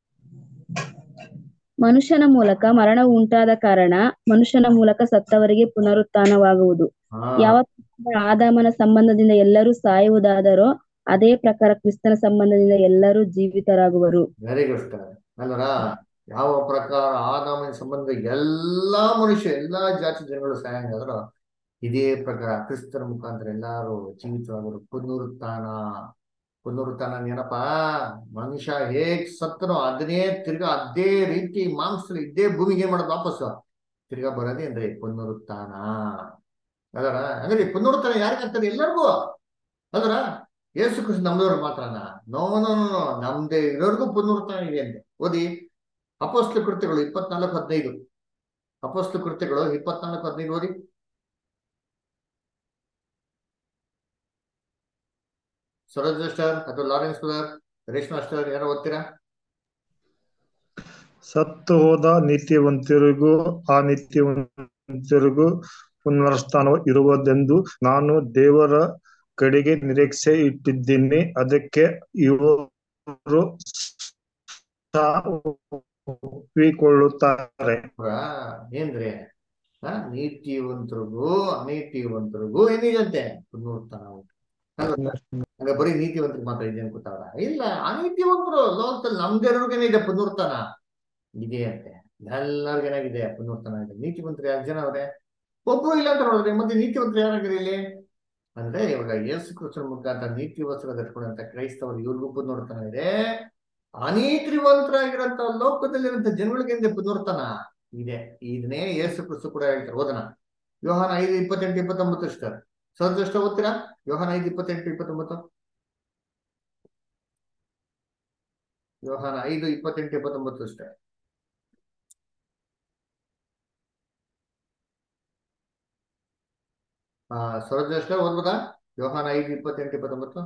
ಮನುಷ್ಯನ ಮೂಲಕ ಮರಣವು ಉಂಟಾದ ಕಾರಣ ಮನುಷ್ಯನ ಮೂಲಕ ಸತ್ತವರಿಗೆ ಪುನರುತ್ಥಾನವಾಗುವುದು. ಯಾವ ಪ್ರಕಾರ ಆದಾಮನ ಸಂಬಂಧದಿಂದ ಎಲ್ಲರೂ ಸಾಯುವುದಾದರೋ ಅದೇ ಪ್ರಕಾರ ಕ್ರಿಸ್ತನ ಸಂಬಂಧದಿಂದ ಎಲ್ಲರೂ ಜೀವಿತರಾಗುವರು. ವೆರಿ ಗುಡ್ ಅಲ್ವರ? ಯಾವ ಪ್ರಕಾರ ಆದಾಮನ ಸಂಬಂಧ ಎಲ್ಲಾ ಮನುಷ್ಯ ಎಲ್ಲಾ ಜಾತಿ ಜನಗಳು ಸಾಯಂಗಾದ್ರು, ಇದೇ ಪ್ರಕಾರ ಕ್ರಿಸ್ತನ ಮುಖಾಂತರ ಎಲ್ಲಾರು ಜೀವಿತವಾಗರು. ಪುನರುತ್ಥಾನ ಏನಪ್ಪಾ? ಮನುಷ್ಯ ಹೇಗ್ ಸತ್ತನೋ ಅದನ್ನೇ ತಿರ್ಗಾ ಅದೇ ರೀತಿ ಮಾಂಸದಲ್ಲಿ ಇದೇ ಭೂಮಿಗೆ ಏನ್ ಮಾಡೋದು? ವಾಪಸ್ಸು ತಿರ್ಗಾ ಬರೋದೇ ಅಂದ್ರೆ ಪುನರುತ್ಥಾನ. ಅದರ ಅಂದ್ರೆ ಪುನರುತ್ಥಾನ ಯಾರಿಗಾಗ್ತದೆ? ಎಲ್ಲರಿಗೂ. ಅದರ ಯೇಸು ಕ್ರಿಸ್ತ ನಮ್ದವ್ರು ಮಾತ್ರನಾ? ನೋ ನೋ ನೋ, ನಮ್ದೇ ಇರೋರ್ಗೂ ಪುನರುತ್ಥಾನ ಇದೆ ಅಂತೆ. ಓದಿ ಅಪೊಸ್ತಲ ಕೃತ್ಯಗಳು 24:15. ಅಪೊಸ್ತಲ ಕೃತ್ಯಗಳು 24:15 ಓದಿ. ಸರೋಜ್ ಮಾಸ್ಟರ್ ಅಥವಾ ಲಾರೆನ್ಸ್ ಬ್ರದರ್, ರೇಷ್ಮಾ ಮಾಸ್ಟರ್ ಯಾರೋ ಓದ್ತೀರಾ? ಸತ್ತು ಹೋದ ನೀತಿವಂತರಿಗೂ ಅನೀತಿವಂತರಿಗೂ ಪುನರುತ್ಥಾನ ಇರುವುದೆಂದು ನಾನು ದೇವರ ಕಡೆಗೆ ನಿರೀಕ್ಷೆ ಇಟ್ಟಿದ್ದೀನಿ. ಅದಕ್ಕೆ ಇವರು ಒಪ್ಪಿಕೊಳ್ಳುತ್ತಾರೆ. ಏನ್ರಿ? ನೀತಿವಂತರಿಗೂ ಅನೀತಿವಂತರಿಗೂ ಏನಿದಂತೆ? ಪುನರುತ್ಥಾನ. ಹಂಗ ಬರೀ ನೀತಿವಂತರಿಗೆ ಮಾತ್ರ ಇದೆ ಅನ್ಕೋತಾವ್ರ? ಇಲ್ಲ, ಅನೀತಿವಂತರು ಲೋಕದಲ್ಲಿ ನಮ್ದೆಲ್ಲರಿಗೇನಿದೆ ಪುನರುತ್ಥಾನ ಇದೆ ಅಂತೆ. ಎಲ್ಲರಿಗೇನಾಗಿದೆ? ಪುನರುತ್ಥಾನ ಇದೆ. ನೀತಿವಂತರು ಯಾರು ಜನ ಅವ್ರೆ? ಒಬ್ರು ಇಲ್ಲ ಅಂತ ನೋಡಿದ್ರೆ ಮತ್ತೆ ನೀತಿವಂತರು ಯಾರಾಗಿದೆ ಇಲ್ಲಿ ಅಂದ್ರೆ, ಇವಾಗ ಯೇಸು ಕ್ರಿಸ್ತನ ಮುಖಾಂತರ ನೀತಿ ವಸ್ತ್ರ ಧರಿಸ್ಕೊಂಡಂತ ಕ್ರೈಸ್ತವರು ಇವ್ರಿಗೂ ಪುನರುತ್ಥಾನ ಇದೆ. ಅನೀತಿವಂತರಾಗಿರಂತ ಲೋಕದಲ್ಲಿರಂತ ಜನಗಳಿಗೆ ಪುನರುತ್ಥಾನ ಇದೆ. ಇದನ್ನೇ ಯೇಸು ಕ್ರಿಸ್ತ ಕೂಡ ಹೇಳ್ತಾರೆ. ಓದನ ಯೋಹಾನ 5:28-29 ಇಷ್ಟ ಸದೃಷ್ಟ ಓದ್ತೀರಾ? ಯೋಹಾನ 5:28-29. ಯೋಹಾನ 5:28-29 ಅಷ್ಟೇ. ಸ್ವರದೃಷ್ಟ ಓದ್ಬೋದಾ? ಯೋಹಾನ 5:28-29.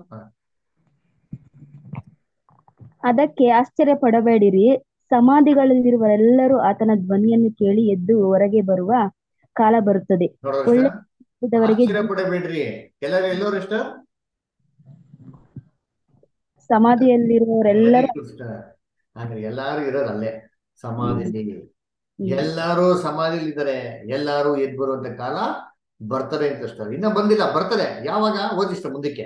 ಅದಕ್ಕೆ ಆಶ್ಚರ್ಯ ಪಡಬೇಡಿರಿ, ಸಮಾಧಿಗಳಲ್ಲಿರುವರೆಲ್ಲರೂ ಆತನ ಧ್ವನಿಯನ್ನು ಕೇಳಿ ಎದ್ದು ಹೊರಗೆ ಬರುವ ಕಾಲ ಬರುತ್ತದೆ. ಒಳ್ಳೆಯವರಿಗೆ ಆಶ್ಚರ್ಯ ಪಡಬೇಡ್ರಿ. ಕೆಲವರು ಎಲ್ಲರೂ ಇಷ್ಟ ಸಮಾಧಿಯಲ್ಲಿರುವವರೆಲ್ಲರೂ ಅಂದ್ರೆ ಎಲ್ಲಾರು ಇರೋದು ಅಲ್ಲೇ ಸಮಾಧಿಯಲ್ಲಿ. ಎಲ್ಲಾರು ಸಮಾಧಿಯಲ್ಲಿ ಇದ್ದಾರೆ. ಎಲ್ಲಾರು ಎದ್ದು ಬರುವಂತ ಕಾಲ ಬರ್ತಾರೆ ಅಂತ ಅಷ್ಟ. ಇನ್ನ ಬಂದಿಲ್ಲ, ಬರ್ತಾರೆ. ಯಾವಾಗ? ಓದಿಷ್ಟ ಮುಂದಕ್ಕೆ.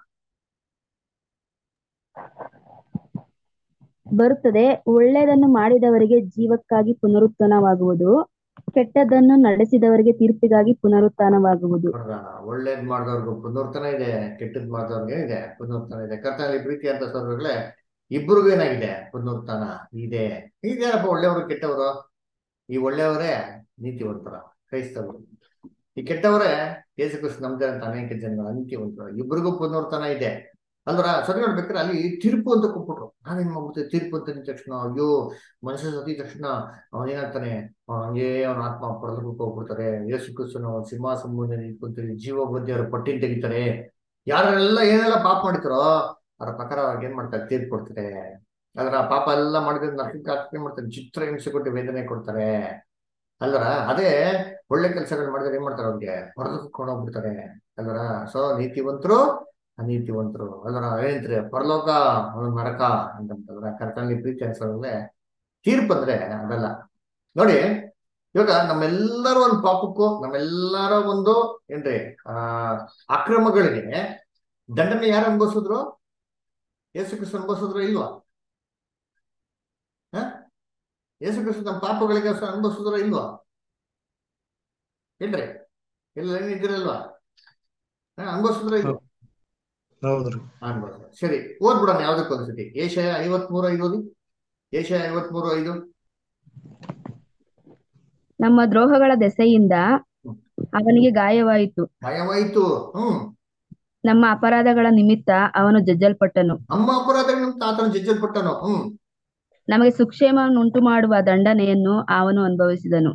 ಬರುತ್ತದೆ. ಒಳ್ಳೆಯದನ್ನು ಮಾಡಿದವರಿಗೆ ಜೀವಕ್ಕಾಗಿ ಪುನರುತ್ಥಾನವಾಗುವುದು, ಕೆಟ್ಟದ್ದನ್ನು ನಡೆಸಿದವರಿಗೆ ತೀರ್ಪಿಗಾಗಿ ಪುನರುತ್ಥಾನವಾಗುವುದು. ಒಳ್ಳೇದ್ ಮಾಡಿದವ್ರಿಗೂ ಪುನರುತ್ಥಾನ ಇದೆ, ಕೆಟ್ಟದ್ ಮಾಡಿದವ್ರಿಗೆ ಇದೆ ಪುನರುತ್ಥಾನ ಇದೆ. ಕರ್ತನಲ್ಲಿ ಪ್ರೀತಿ ಅಂತ ಸೋದರಗಳೇ, ಇಬ್ಬರಿಗೂ ಏನಾಗಿದೆ? ಪುನರುತ್ಥಾನ ಇದೆ. ಇದೇನಪ್ಪ ಒಳ್ಳೆಯವರು ಕೆಟ್ಟವರು? ಈ ಒಳ್ಳೆಯವರೇ ನೀತಿವಂತರ ಕ್ರೈಸ್ತವರು, ಈ ಕೆಟ್ಟವರೇ ಯೇಸು ಕ್ರಿಸ್ತ ನಮ್ದೇ ಅಂತ ಅನೇಕ ಜನಗಳು ಅನೀತಿವಂತರು. ಇಬ್ಬರಿಗೂ ಪುನರುತ್ಥಾನ ಇದೆ ಅಲ್ವರ? ಸರಿ ನೋಡ್ಬೇಕಾದ್ರೆ ಅಲ್ಲಿ ತೀರ್ಪು ಅಂತ ಕೊಟ್ಬಿಟ್ರು. ನಾವೇನ್ ಮಾಡ್ಬಿಡ್ತೇವೆ? ತೀರ್ಪು ಅಂತ ತಕ್ಷಣ ಅಯ್ಯೋ, ಮನುಷ್ಯ ಸತ್ತಿದ ತಕ್ಷಣ ಅವನೇನಾಗ್ತಾನೆ? ಹಂಗೆ ಅವನ ಆತ್ಮ ಪರಲೋಕಕ್ಕೆ ಹೋಗ್ಬಿಡ್ತಾರೆ. ಯೇಸು ಕ್ರಿಸ್ತನ ಸಿಂಹಾಸನ ಮುಂದೆ ನಿಂತ್ಕೊಂತೀರಿ, ಜೀವ ಬುದ್ಧಿಯವರು ಪಟ್ಟಿನ ತೆಗಿತಾರೆ. ಯಾರೆಲ್ಲ ಏನೆಲ್ಲ ಪಾಪ ಮಾಡ್ತಾರೋ ಅದರ ಪ್ರಕಾರವಾಗಿ ಏನ್ ಮಾಡ್ತಾರೆ, ತೀರ್ಪು ಕೊಡ್ತಾರೆ. ಅದರ ಪಾಪ ಎಲ್ಲ ಮಾಡಿದ್ರೆ ನರಕಕ್ಕೆ ಹಾಕಿ ಮಾಡ್ತಾರೆ, ಚಿತ್ರ ಹಿಂಸೆ ಕೊಟ್ಟು ವೇದನೆ ಕೊಡ್ತಾರೆ ಅಲ್ವರ. ಅದೇ ಒಳ್ಳೆ ಕೆಲಸಗಳು ಮಾಡಿದ್ರೆ ಏನ್ ಮಾಡ್ತಾರೆ, ಅವ್ರಿಗೆ ಹೊರದಕ್ಕೆ ಹೋಗ್ಬಿಡ್ತಾರೆ ಅಲ್ವರ. ಸೊ ನೀತಿವಂತರು ಅನೀತಿವಂತರು ಅಲ್ವರ ಏನಂತಾರೆ, ಪರಲೋಕ ನರಕ ಅಂತಂತಂದ್ರ ಕರ್ತನಲ್ಲಿ ಪ್ರೀತಿ ಅನ್ಸೋದ್ರೆ ತೀರ್ಪು ಅಂದ್ರೆ ಅದಲ್ಲ ನೋಡಿ. ಇವಾಗ ನಮ್ಮೆಲ್ಲರ ಒಂದು ಪಾಪಕ್ಕೂ ನಮ್ಮೆಲ್ಲರ ಒಂದು ಏನ್ರಿ ಅಕ್ರಮಗಳಿಗೆ ದಂಡನೆ ಯಾರು ಅನುಭವಿಸಿದ್ರು? ಯೇಸು ಕ್ರಿಸ್ತ ಅನುಭವಿಸಿದ್ರು ಇಲ್ವಾ? ಯೇಸು ಕ್ರಿಸ್ತ ನಮ್ಮ ಪಾಪಗಳಿಗೆ ಅನುಭವಿಸಿದ್ರು ಇಲ್ವಾ? ಏನ್ರಿ ಎಲ್ಲ ಏನಿದ್ದೀರಲ್ವಾ? ಅನುಭವಿಸಿದ್ರು ಇಲ್ವಾ? ಹೌದ್ರಿ. ಅನುಭವಿಸಿದ್ರು. ಸರಿ, ಓದ್ಬಿಡೋಣ ಯಾವ್ದಕ್ಕೆ ಒಂದ್ಸತಿ. ಏಷಯ 53:5 ಓದಿ. ಏಷಯ 53:5. ನಮ್ಮ ದ್ರೋಹಗಳ ದೆಸೆಯಿಂದ ಅವನಿಗೆ ಗಾಯವಾಯಿತು, ಭಯವಾಯಿತು. ನಮ್ಮ ಅಪರಾಧಗಳ ನಿಮಿತ್ತ ಅವನು ಜಜ್ಜಲ್ಪಟ್ಟನು, ನಮ್ಮ ಅಪರಾಧಗಳ ನಿಮಿತ್ತ ಆತನು ಜಜ್ಜಲ್ಪಟ್ಟನು. ನಮಗೆ ಸುಕ್ಷೇಮವನ್ನುಂಟು ಮಾಡುವ ದಂಡನೆಯನ್ನು ಅವನು ಅನುಭವಿಸಿದನು.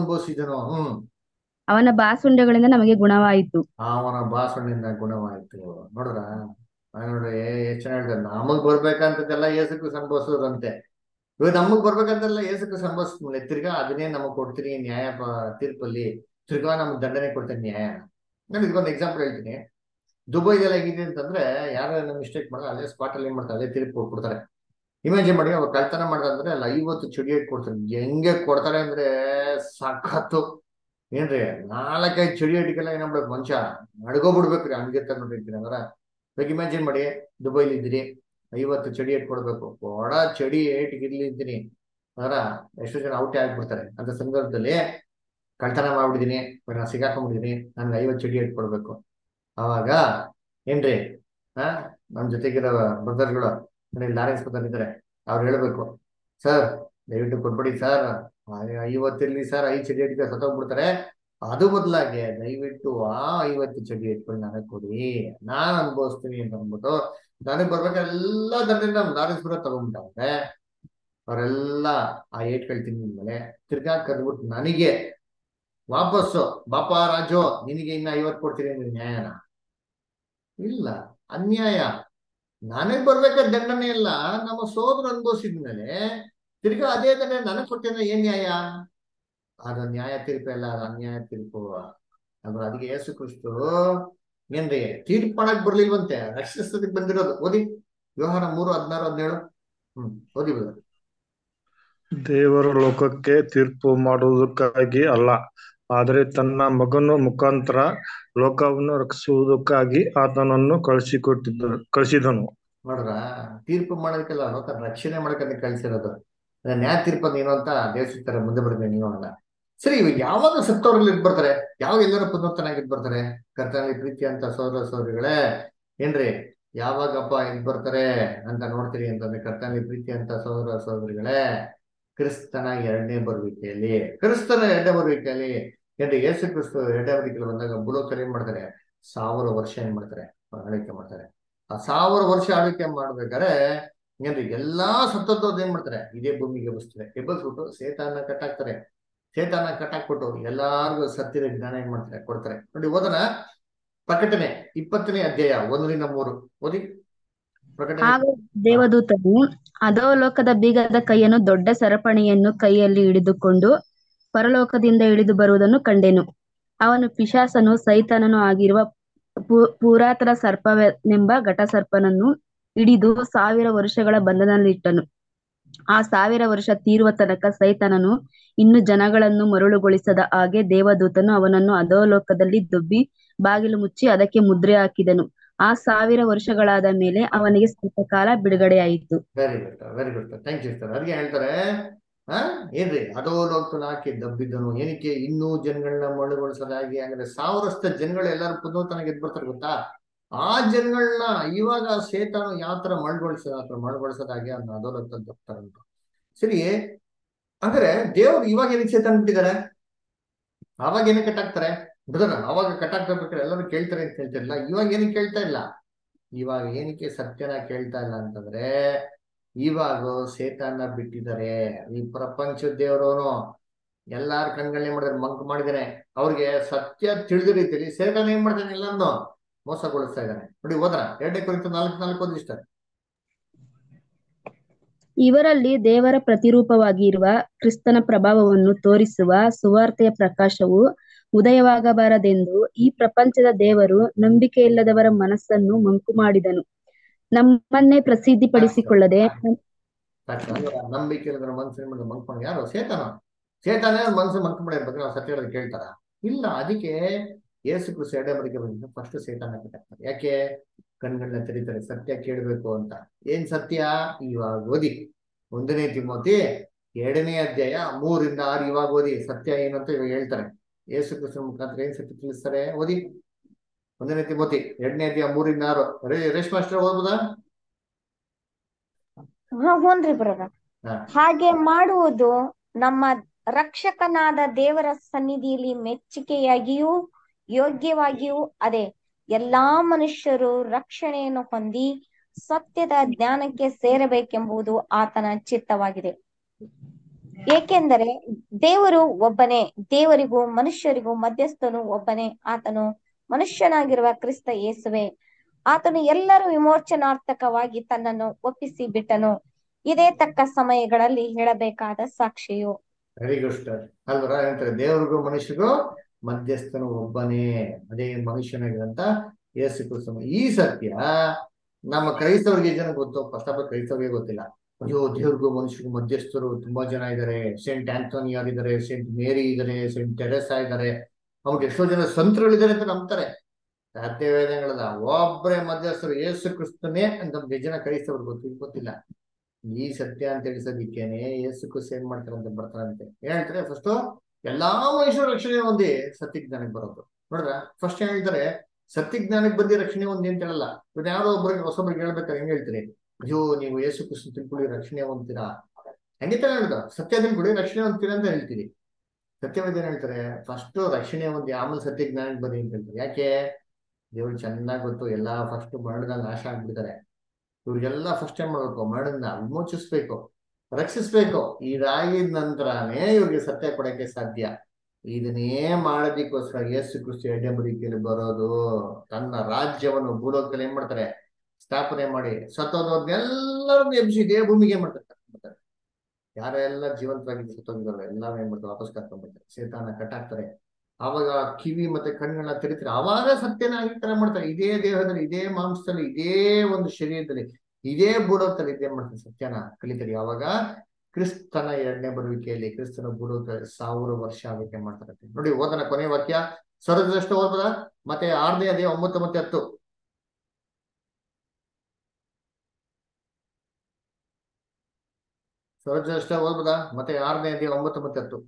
ಅವನ ಬಾಸುಂಡೆಗಳಿಂದ ನಮಗೆ ಗುಣವಾಯಿತು. ಅವನ ಬಾಸುಂಡೆಯಿಂದ ಗುಣವಾಯಿತು. ನೋಡ್ರ ನೋಡ್ರಿ ಎಷ್ಟು ಚೆನ್ನಾಗಿ ಹೇಳ್ತಾರೆ. ನಮಗ್ ಬರ್ಬೇಕಂತದೆಲ್ಲ ಯೇಸು ಕ್ರಿಸ್ತ ಅನುಭವಿಸೋದಂತೆ. ಇವಾಗ ನಮಗ್ ಬರ್ಬೇಕಂತೆಲ್ಲ ಯೇಸು ಕ್ರಿಸ್ತ ಅನುಭವಿಸ್ಮೇಲೆ ತಿರ್ಗಾ ಅದನ್ನೇ ನಮಗ್ ಕೊಡ್ತೀನಿ ನ್ಯಾಯ ತೀರ್ಪಲ್ಲಿ, ತಿರ್ಗಾ ನಮ್ಗೆ ದಂಡನೆ ಕೊಡ್ತೀನಿ ನ್ಯಾಯ. ನಾನು ಇದಕ್ಕೊಂದು ಎಕ್ಸಾಂಪಲ್ ಹೇಳ್ತೀನಿ. ದುಬೈದೆಲ್ಲ ಹೇಗಿದೆ ಅಂತಂದ್ರೆ ಯಾರು ಮಿಸ್ಟೇಕ್ ಮಾಡಲ್ಲ ಅಲ್ಲೇ ಸ್ಪಾಟ್ ಅಲ್ಲಿ ಏನ್ ಮಾಡ್ತಾರೆ, ಅಲ್ಲೇ ತೀರ್ಪು ಕೊಟ್ಬಿಡ್ತಾರೆ. ಇಮ್ಯಾಜಿನ್ ಮಾಡಿ, ಅವ್ರು ಕಳ್ತನ ಮಾಡ್ದಂದ್ರೆ ಅಲ್ಲಿ 50 ಚುಡಿ ಇಟ್ಟು ಕೊಡ್ತಾರೆ. ಹೆಂಗೆ ಕೊಡ್ತಾರೆ ಅಂದ್ರೆ ಸಖತ್ತು ಏನ್ರಿ, 4-5 ಚುಡಿ ಇಟ್ಗೆಲ್ಲ ಏನಾಗ್ಬೇಕು ಮನುಷ್ಯ ನಡ್ಗೋಬಿಡ್ಬೇಕ್ರಿ, ಹಂಗೆ ತಂದ್ಬಿಟ್ಟಿರ್ತೀನಿ ಅಂದ್ರ. ಇವಾಗ ಇಮ್ಯಾಜಿನ್ ಮಾಡಿ, ದುಬೈಲಿ ಇದ್ದೀರಿ, 50 ಚಡಿ ಏಟ್ ಕೊಡ್ಬೇಕು. ಕೊಡ ಚಡಿ ಏಟಿಗೆ ಇರ್ಲಿದ್ದೀನಿ ಅದರ ಎಷ್ಟೋ ಜನ ಔಟೇ ಆಗ್ಬಿಡ್ತಾರೆ. ಅಂತ ಸಂದರ್ಭದಲ್ಲಿ ಕಳ್ತನ ಮಾಡ್ಬಿಟ್ಟಿದೀನಿ, ನಾನು ಸಿಗಾಕೊಂಡ್ಬಿಟ್ಟಿದೀನಿ, ನನ್ಗೆ 50 ಚಡಿ ಏಟ್ ಕೊಡ್ಬೇಕು. ಅವಾಗ ಏನ್ರಿ ನಮ್ ಜೊತೆಗಿರೋ ಬ್ರದರ್ಗಳು ಲಾರೆನ್ಸ್ ಬ್ರದರ್ ಇದ್ದಾರೆ, ಅವ್ರು ಹೇಳ್ಬೇಕು, ಸರ್ ದಯವಿಟ್ಟು ಕೊಟ್ಬಿಡಿ ಸರ್, 50 ಇರ್ಲಿ ಸರ್, 5 ಚಡಿ ಏಟ್ಗೆ ಸತ್ತೋಗ್ಬಿಡ್ತಾರೆ, ಅದು ಬದಲಾಗಿ ದಯವಿಟ್ಟು ಆ 50 ಚಡಿ ಏಟ್ಗಳು ನನಗೆ ಕೊಡಿ, ನಾನ್ ಅನುಭವಿಸ್ತೀನಿ ಅಂತ ಅಂದ್ಬಿಟ್ಟು ನನಗ್ ಬರ್ಬೇಕಾದ್ರೆ ಎಲ್ಲ ದಂಡದಿಂದ ನಮ್ ಲಾರೆನ್ಸ್ ಬ್ರದರ್ ತಗೊಂಡ್ಬಿಟ್ಟಾರೆ. ಅವರೆಲ್ಲ ಆ ಏಟ್ಗಳು ತಿಂದ್ಮೇಲೆ ತಿರ್ಗಾ ಕರ್ಬಿಟ್ಟು ನನಗೆ ವಾಪಸ್ಸು, ಬಾಪ ರಾಜು ನಿನಗೆ ಇನ್ನ 50 ಕೊಡ್ತೀನಿ ಅಂದ್ರೆ ನ್ಯಾಯನ? ಇಲ್ಲ, ಅನ್ಯಾಯ. ನನಗ್ ಬರ್ಬೇಕಾದ ದಂಡನೆ ಎಲ್ಲ ನಮ್ಮ ಸೋದರ ಅನುಭವಿಸಿದ್ಮೇಲೆ ತಿರ್ಗಾ ಅದೇ ದಂಡ ನನಗ್ ಕೊಟ್ಟೇನೆ, ಏನ್ ನ್ಯಾಯ? ಅದು ನ್ಯಾಯ ತೀರ್ಪು ಅಲ್ಲ, ಅದು ಅನ್ಯಾಯ ತೀರ್ಪು. ಅಂದ್ರೆ ಅದಕ್ಕೆ ಯೇಸು ಕ್ರಿಸ್ತು ಏನ್ರಿ ತೀರ್ಪು ಮಾಡಕ್ ಬರ್ಲಿಲ್ವಂತೆ, ರಕ್ಷಿಸೋದಕ್ಕೆ ಬಂದಿರೋದು. ಓದಿ ವ್ಯವಹಾರ 3:16-17. ಓದಿ ಬದ. ದೇವರು ಲೋಕಕ್ಕೆ ತೀರ್ಪು ಮಾಡುವುದಕ್ಕಾಗಿ ಅಲ್ಲ, ಆದರೆ ತನ್ನ ಮಗನ ಮುಖಾಂತರ ಲೋಕವನ್ನು ರಕ್ಷಿಸುವುದಕ್ಕಾಗಿ ಆತನನ್ನು ಕಳಿಸಿದನು. ನೋಡ್ರ, ತೀರ್ಪು ಮಾಡೋದಕ್ಕೆಲ್ಲ ಲೋಕ ರಕ್ಷಣೆ ಮಾಡಕ್ಕೆ ಕಳ್ಸಿರೋದು. ನ್ಯಾಯ ತೀರ್ಪು ಏನು ಅಂತ ದೇವಸ್ಥಾನ ಮುಂದೆ ಬರ್ತೀನಿ ನೀವು ಅಲ್ಲ. ಸರಿ, ಇವಾಗ ಯಾವಾಗ ಸತ್ತವ್ರಲ್ಲಿ ಇದ್ ಬರ್ತಾರೆ, ಯಾವಾಗ ಎಲ್ಲರೂ ಪುನರ್ತನಾಗಿ ಇದ್ ಬರ್ತಾರೆ? ಕರ್ತನಲ್ಲಿ ಪ್ರೀತಿ ಅಂತ ಸೋದರ ಸೋದರಿಗಳೇ ಏನ್ರಿ, ಯಾವಾಗಪ್ಪ ಇದ್ ಬರ್ತಾರೆ ಅಂತ ನೋಡ್ತೀರಿ ಅಂತಂದ್ರೆ, ಕರ್ತನಲ್ಲಿ ಪ್ರೀತಿ ಅಂತ ಸೋದರ ಸೋದರಿಗಳೇ ಕ್ರಿಸ್ತನ 2ನೇ ಬರುವಿಕೆಯಲ್ಲಿ, ಕ್ರಿಸ್ತನ 2ನೇ ಬರುವಿಕೆಯಲ್ಲಿ ಏನ್ರಿ, ಯೇಸು ಕ್ರಿಸ್ತು 2ನೇ ಬರುವಿಕೆಯಲ್ಲಿ ಬಂದಾಗ ಭೂಲೋಕದಲ್ಲಿ ಏನ್ ಮಾಡ್ತಾರೆ, 1000 ವರ್ಷ ಏನ್ ಮಾಡ್ತಾರೆ, ಆಳ್ವಿಕೆ ಮಾಡ್ತಾರೆ. ಆ 1000 ವರ್ಷ ಆಳ್ವಿಕೆ ಮಾಡ್ಬೇಕಾದ್ರೆ ಏನ್ರಿ ಎಲ್ಲಾ ಸತ್ತದ್ದು ಏನ್ ಮಾಡ್ತಾರೆ, ಇದೇ ಭೂಮಿಗೆ ಎಬ್ಬಿಸ್ತಾರೆ. ಎಬ್ಬಿಸ್ಬಿಟ್ಟು ಸೇತಾನ ಕಟ್ಟಾಕ್ತಾರೆ. ಸೇತಾನ ಕಟ್ಟಾಕ್ಬಿಟ್ಟು ಎಲ್ಲಾರ್ಗು ಸತ್ಯದ ಜ್ಞಾನ ಏನ್ ಮಾಡ್ತಾರೆ, ಕೊಡ್ತಾರೆ. ನೋಡಿ ಓದೋಣ, ಪ್ರಕಟಣೆ 20ನೇ ಅಧ್ಯಾಯ 1-3 ಓದಿ. ಪ್ರಕಟಣೆ. ಆಗ ದೇವದೂತನು ಅಧೋಲೋಕದ ಬೀಗದ ಕೈಯನ್ನು ದೊಡ್ಡ ಸರಪಣಿಯನ್ನು ಕೈಯಲ್ಲಿ ಹಿಡಿದುಕೊಂಡು ಪರಲೋಕದಿಂದ ಇಳಿದು ಬರುವುದನ್ನು ಕಂಡೆನು. ಅವನು ಪಿಶಾಚನೂ ಸೈತಾನನೂ ಆಗಿರುವ ಪುರಾತನ ಸರ್ಪವೆಂಬ ಘಟಸರ್ಪನನ್ನು ಹಿಡಿದು 1000 ವರ್ಷಗಳ ಬಂಧನದಲ್ಲಿಟ್ಟನು. ಆ 1000 ವರ್ಷ ತೀರುವ ತನಕ ಸೈತಾನನು ಇನ್ನು ಜನಗಳನ್ನು ಮರುಳುಗೊಳಿಸದ ಹಾಗೆ ದೇವದೂತನು ಅವನನ್ನು ಅಧೋಲೋಕದಲ್ಲಿ ದೊಬ್ಬಿ ಬಾಗಿಲು ಮುಚ್ಚಿ ಅದಕ್ಕೆ ಮುದ್ರೆ ಹಾಕಿದನು. ಆ 1000 ವರ್ಷಗಳಾದ ಮೇಲೆ ಅವನಿಗೆ ಸ್ವಲ್ಪ ಕಾಲ ಬಿಡುಗಡೆಯಾಯಿತು. Very good, very good, thank you sir. ಅದಕ್ಕೆ ಹೇಳ್ತಾರೆ ಏನ್ರಿ, ಅಧೋಲೋಕನ ಹಾಕಿ ದಬ್ಬಿದ್ದನು. ಏನಕ್ಕೆ? ಇನ್ನೂ ಜನಗಳನ್ನ ಮರಳುಗೊಳಿಸೋದಾಗಿ. ಅಂದ್ರೆ 1000 ಜನಗಳು ಎಲ್ಲರೂ ಪುನರ್ತನಾಗಿ ಎದ್ದು ಬರ್ತಾರೆ ಗೊತ್ತಾ? ಆ ಜನಗಳನ್ನ ಇವಾಗ ಸೇತಾನು ಯಾವ ತರ ಮರಳುಗೊಳಿಸೋದಾಗಿ ಅದನ್ನ ಅಧೋಲೋಕದಲ್ಲಿ ದಬ್ತಾರಂತ. ಸರಿ, ಅಂದ್ರೆ ದೇವ್ರು ಇವಾಗ ಏನಕ್ಕೆ ಸೇತಾನ್ ಬಿಟ್ಟಿದ್ದಾರೆ? ಅವಾಗ ಏನಕ್ಕೆ ಕಟ್ಟಾಕ್ತಾರೆ ಬಿಡೋಣ? ಅವಾಗ ಕಟ್ಟಾಕ್ಬೇಕಾದ್ರೆ ಎಲ್ಲರೂ ಕೇಳ್ತಾರೆ ಅಂತ ಹೇಳ್ತಿರಲಿಲ್ಲ, ಇವಾಗ ಏನಕ್ಕೆ ಕೇಳ್ತಾ ಇಲ್ಲ? ಇವಾಗ ಏನಕ್ಕೆ ಸತ್ಯನ ಕೇಳ್ತಾ ಇಲ್ಲ ಅಂತಂದ್ರೆ, ಇವಾಗ ಸೇತಾನ ಬಿಟ್ಟಿದ್ದಾರೆ. ಈ ಪ್ರಪಂಚ ದೇವರವನು ಎಲ್ಲಾರ ಕಣ್ಗಳನ್ನೇ ಮಾಡಿದ್ರೆ ಮಂಕ್ ಮಾಡಿದಾನೆ. ಅವ್ರಿಗೆ ಸತ್ಯ ತಿಳಿದ ರೀತಿಯಲ್ಲಿ ಸೇತಾನ ಏನ್ ಮಾಡ್ತಾನೆ, ಎಲ್ಲಾನು ಮೋಸಗೊಳಿಸ್ತಾ ಇದ್ದಾನೆ. ನೋಡಿ ಓದನ 2 ಕೊರಿಂಥ 4:4 ಓದಿ ಇಷ್ಟ. ಇವರಲ್ಲಿ ದೇವರ ಪ್ರತಿರೂಪವಾಗಿರುವ ಕ್ರಿಸ್ತನ ಪ್ರಭಾವವನ್ನು ತೋರಿಸುವ ಸುವಾರ್ತೆಯ ಪ್ರಕಾಶವು ಉದಯವಾಗಬಾರದೆಂದು ಈ ಪ್ರಪಂಚದ ದೇವರು ನಂಬಿಕೆಯಿಲ್ಲದವರ ಮನಸ್ಸನ್ನು ಮಂಕು ಮಾಡಿದನು. ನಮ್ಮನ್ನೇ ಪ್ರಸಿದ್ಧಿಪಡಿಸಿಕೊಳ್ಳದೆ ನಂಬಿಕೆ ಇಲ್ಲದವರ ಮನಸ್ಸನ್ನು ಮಂಕು ಯಾರು? ಸೇತಾನೇ ಮನಸ್ಸು ಮಂಕು ಮಾಡಿರ್ಬೇಕು. ನಾವು ಸತ್ಯ ಹೇಳೋದು ಕೇಳ್ತಾರ? ಇಲ್ಲ. ಅದಕ್ಕೆ ಯೇಸು ಕ್ರಿಸ್ತ ಎಡೆಬರಿಕೆ ಬಂದಿದ್ದು ಫಸ್ಟ್ ಸೇತಾನ ಕಟ್ಟಾಕ್ತಾರೆ. ಯಾಕೆ? ಕಣ್ಗಳನ್ನ ತೆರೀತಾರೆ, ಸತ್ಯ ಕೇಳಬೇಕು ಅಂತ. ಏನ್ ಸತ್ಯ? ಇವಾಗ ಓದಿ 1 ತಿಮೋತಿ 2:3-6 ಇವಾಗ ಓದಿ. ಸತ್ಯ ಏನಂತ ಇವಾಗ ಹೇಳ್ತಾರೆ. ಯೇಸು ಕ್ರಿಸ್ತನ ಮುಖಾಂತರ ಏನ್ ಸತ್ಯ ತಿಳಿಸ್ತಾರೆ? ಓದಿ 1 ತಿಮೋತಿ 2:3-6. ರೇಷ್ಮೆ ಮಾಸ್ಟರ್ ಓದ್ಬೋದಾ? ಹ್ಞೂನ್ರಿ ಬ್ರದರ್. ಹಾ. ಹಾಗೆ ಮಾಡುವುದು ನಮ್ಮ ರಕ್ಷಕನಾದ ದೇವರ ಸನ್ನಿಧಿಯಲ್ಲಿ ಮೆಚ್ಚುಗೆಯಾಗಿಯೂ ಯೋಗ್ಯವಾಗಿಯೂ ಅದೇ. ಎಲ್ಲಾ ಮನುಷ್ಯರು ರಕ್ಷಣೆಯನ್ನು ಹೊಂದಿ ಸತ್ಯದ ಜ್ಞಾನಕ್ಕೆ ಸೇರಬೇಕೆಂಬುದು ಆತನ ಚಿತ್ತವಾಗಿದೆ. ಏಕೆಂದರೆ ದೇವರು ಒಬ್ಬನೇ, ದೇವರಿಗೂ ಮನುಷ್ಯರಿಗೂ ಮಧ್ಯಸ್ಥನು ಒಬ್ಬನೇ, ಆತನು ಮನುಷ್ಯನಾಗಿರುವ ಕ್ರಿಸ್ತ ಯೇಸುವೆ. ಆತನು ಎಲ್ಲರೂ ವಿಮೋಚನಾರ್ಥಕವಾಗಿ ತನ್ನನ್ನು ಒಪ್ಪಿಸಿ ಬಿಟ್ಟನು. ಇದೇ ತಕ್ಕ ಸಮಯಗಳಲ್ಲಿ ಹೇಳಬೇಕಾದ ಸಾಕ್ಷಿಯು. ವೆರಿ ಗುಡ್ ಸ್ಟಾರ್ ಅಲ್ವರ. ಹೇಳ್ತಾರೆ ದೇವರಿಗೂ ಮನುಷ್ಯರಿಗೂ ಮಧ್ಯಸ್ಥನು ಒಬ್ಬನೇ, ಅದೇ ಮನುಷ್ಯನಾಗಿರಂತ ಯೇಸು ಕ್ರಿಸ್ತ. ಈ ಸತ್ಯ ನಮ್ಮ ಕ್ರೈಸ್ತವರಿಗೆ ಜನ ಗೊತ್ತು. ಫಸ್ಟ್ ಆಫ್ ಆಲ್ ಕ್ರೈಸ್ತವರಿಗೆ ಗೊತ್ತಿಲ್ಲ. ಅಯ್ಯೋ, ದೇವ್ರಿಗೂ ಮನುಷ್ಯರಿಗೂ ಮಧ್ಯಸ್ಥರು ತುಂಬಾ ಜನ ಇದ್ದಾರೆ. ಸೆಂಟ್ ಆಂಥೋನಿಯಾರ್ ಇದ್ದಾರೆ, ಸೆಂಟ್ ಮೇರಿ ಇದ್ದಾರೆ, ಸೆಂಟ್ ಟೆರೆಸಾ ಇದ್ದಾರೆ, ಅವ್ರಿಗೆ ಎಷ್ಟೋ ಜನ ಸಂತರುಗಳಿದ್ದಾರೆ ಅಂತ ನಂಬ್ತಾರೆ. ಸತ್ಯವೇದಗಳಲ್ಲ, ಒಬ್ಬರೇ ಮಧ್ಯಸ್ಥರು ಯೇಸು ಕ್ರಿಸ್ತನೇ ಅಂತ ಜನ ಕ್ರೈಸ್ತವ್ರಿಗೆ ಗೊತ್ತಿಲ್ಲ. ಈ ಸತ್ಯ ಅಂತ ತಿಳಿಸೋದಿಕ್ಕೇನೆ ಯೇಸು ಕ್ರಿಸ್ತ ಏನ್ ಮಾಡ್ತಾರಂತೆ, ಬರ್ತಾರಂತೆ. ಹೇಳ್ತಾರೆ ಫಸ್ಟ್ ಎಲ್ಲಾ ಮನುಷ್ಯರು ರಕ್ಷಣೆ ಹೊಂದಿ ಸತ್ಯ ಜ್ಞಾನಕ್ಕೆ ಬರೋದು. ನೋಡ್ರ, ಫಸ್ಟ್ ಏನ್ ಹೇಳ್ತಾರೆ? ಸತ್ಯ ಜ್ಞಾನಕ್ಕೆ ಬಂದಿ ರಕ್ಷಣೆ ಹೊಂದಿ ಅಂತ ಹೇಳಲ್ಲ. ಇವ್ರು ಯಾರೋ ಹೊಸೊಬ್ರಿಗೆ ಹೇಳ್ಬೇಕಾದ್ರೆ ಹೆಂಗ್ ಹೇಳ್ತೀರಿ? ಅಯ್ಯೋ, ನೀವು ಯೇಸು ಕ್ರಿಸ್ತ ತಿಳ್ಕೊಳ್ಳಿ ರಕ್ಷಣೆ ಹೊಂದ್ತೀರಾ. ಖಂಡಿತ ಹೇಳ್ದ ಸತ್ಯ ತಿಳ್ಕೊಳ್ಳಿ ರಕ್ಷಣೆ ಹೊಂದ್ತೀರಾ ಅಂತ ಹೇಳ್ತೀರಿ. ಸತ್ಯವೇದ ಏನ್ ಹೇಳ್ತಾರೆ? ಫಸ್ಟ್ ರಕ್ಷಣೆ ಹೊಂದಿ ಆಮೇಲೆ ಸತ್ಯ ಜ್ಞಾನಕ್ಕೆ ಬನ್ನಿ ಅಂತ ಹೇಳ್ತಾರೆ. ಯಾಕೆ? ದೇವ್ರು ಚೆನ್ನಾಗಿ ಗೊತ್ತು, ಎಲ್ಲಾ ಫಸ್ಟ್ ಮರಣದಲ್ಲಿ ನಾಶ ಆಗ್ಬಿಡ್ತಾರೆ. ಇವ್ರಿಗೆಲ್ಲ ಫಸ್ಟ್ ಏನ್ ಮಾಡ್ಬೇಕು? ಮರಣದಿಂದ ವಿಮೋಚಿಸ್ಬೇಕು, ರಕ್ಷಿಸ್ಬೇಕು. ಇದಾಗಿದ ನಂತರನೇ ಇವ್ರಿಗೆ ಸತ್ಯ ಕೊಡಕ್ಕೆ ಸಾಧ್ಯ. ಇದನ್ನೇ ಮಾಡೋದಕ್ಕೋಸ್ಕರ ಯೇಸು ಕ್ರಿಸ್ತ ಎಡೆಬರಿಕೆಯಲ್ಲಿ ಬರೋದು. ತನ್ನ ರಾಜ್ಯವನ್ನು ಭೂಲೋಕದಲ್ಲಿ ಏನ್ ಮಾಡ್ತಾರೆ? ಸ್ಥಾಪನೆ ಮಾಡಿ ಸತ್ತೋದವ್ರನ್ನೆಲ್ಲರನ್ನು ಎಬ್ಬಿಸಿ ಇದೇ ಭೂಮಿಗೆ ಏನ್ ಮಾಡ್ತಾರೆ? ಯಾರೆಲ್ಲ ಜೀವಂತವಾಗಿ ಸತ್ತೋಗಿದಾರೋ ಎಲ್ಲರೂ ಏನ್ ಮಾಡ್ತಾರೆ? ವಾಪಸ್ ಕರ್ಕೊಂಡ್ಬರ್ತಾರೆ. ಸೇತಾನ ಕಟ್ಟಾಕ್ತಾರೆ. ಆವಾಗ ಕಿವಿ ಮತ್ತೆ ಕಣ್ಣುಗಳನ್ನ ತೆರಿತಾರೆ. ಅವಾಗ ಸತ್ಯನ ತರ ಮಾಡ್ತಾರೆ. ಇದೇ ದೇಹದಲ್ಲಿ, ಇದೇ ಮಾಂಸದಲ್ಲಿ, ಇದೇ ಒಂದು ಶರೀರದಲ್ಲಿ, ಇದೇ ಭೂಲೋಕದಲ್ಲಿ ಇದೇ ಮಾಡ್ತಾರೆ. ಸತ್ಯನ ಕಲಿತಾರೆ. ಯಾವಾಗ? ಕ್ರಿಸ್ತನ 2ನೇ ಬರುವಿಕೆಯಲ್ಲಿ, ಕ್ರಿಸ್ತನ ಭೂಲೋಕ 1000 ವರ್ಷ ಆಗಕ್ಕೆ ಮಾಡ್ತಾರೆ. ನೋಡಿ ಓದನ ಕೊನೆ ವಾಕ್ಯ ಸ್ವರದಷ್ಟು ಓದದ. ಮತ್ತೆ 6ನೇ ಅಧ್ಯಾಯ 9 ಮತ್ತೆ 10. ಸ್ವರದಷ್ಟ ಓದ್ಬೋದಾ? ಮತ್ತೆ 6ನೇ ಅಧ್ಯಾಯ 9 ಮತ್ತೆ 10.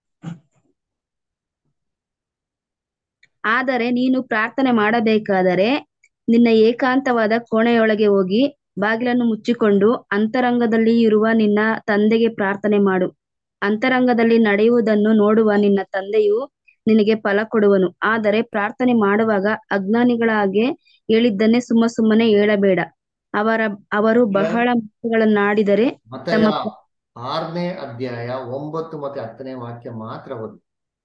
ಆದರೆ ನೀನು ಪ್ರಾರ್ಥನೆ ಮಾಡಬೇಕಾದರೆ ನಿನ್ನ ಏಕಾಂತವಾದ ಕೋಣೆಯೊಳಗೆ ಹೋಗಿ ಬಾಗಿಲನ್ನು ಮುಚ್ಚಿಕೊಂಡು ಅಂತರಂಗದಲ್ಲಿ ಇರುವ ನಿನ್ನ ತಂದೆಗೆ ಪ್ರಾರ್ಥನೆ ಮಾಡು. ಅಂತರಂಗದಲ್ಲಿ ನಡೆಯುವುದನ್ನು ನೋಡುವ ನಿನ್ನ ತಂದೆಯು ನಿನಗೆ ಫಲ ಕೊಡುವನು. ಆದರೆ ಪ್ರಾರ್ಥನೆ ಮಾಡುವಾಗ ಅಜ್ಞಾನಿಗಳ ಹಾಗೆ ಹೇಳಿದ್ದನ್ನೇ ಸುಮ್ಮನೆ ಹೇಳಬೇಡ. ಅವರು ಬಹಳ ಮಾತುಗಳನ್ನಾಡಿದರೆ ಮತ್ತೆ ತಮ್ಮ 6ನೇ ಅಧ್ಯಾಯ 9 ಮತ್ತೆ 10ನೇ ವಾಕ್ಯ ಮಾತ್ರ ಓದಿ.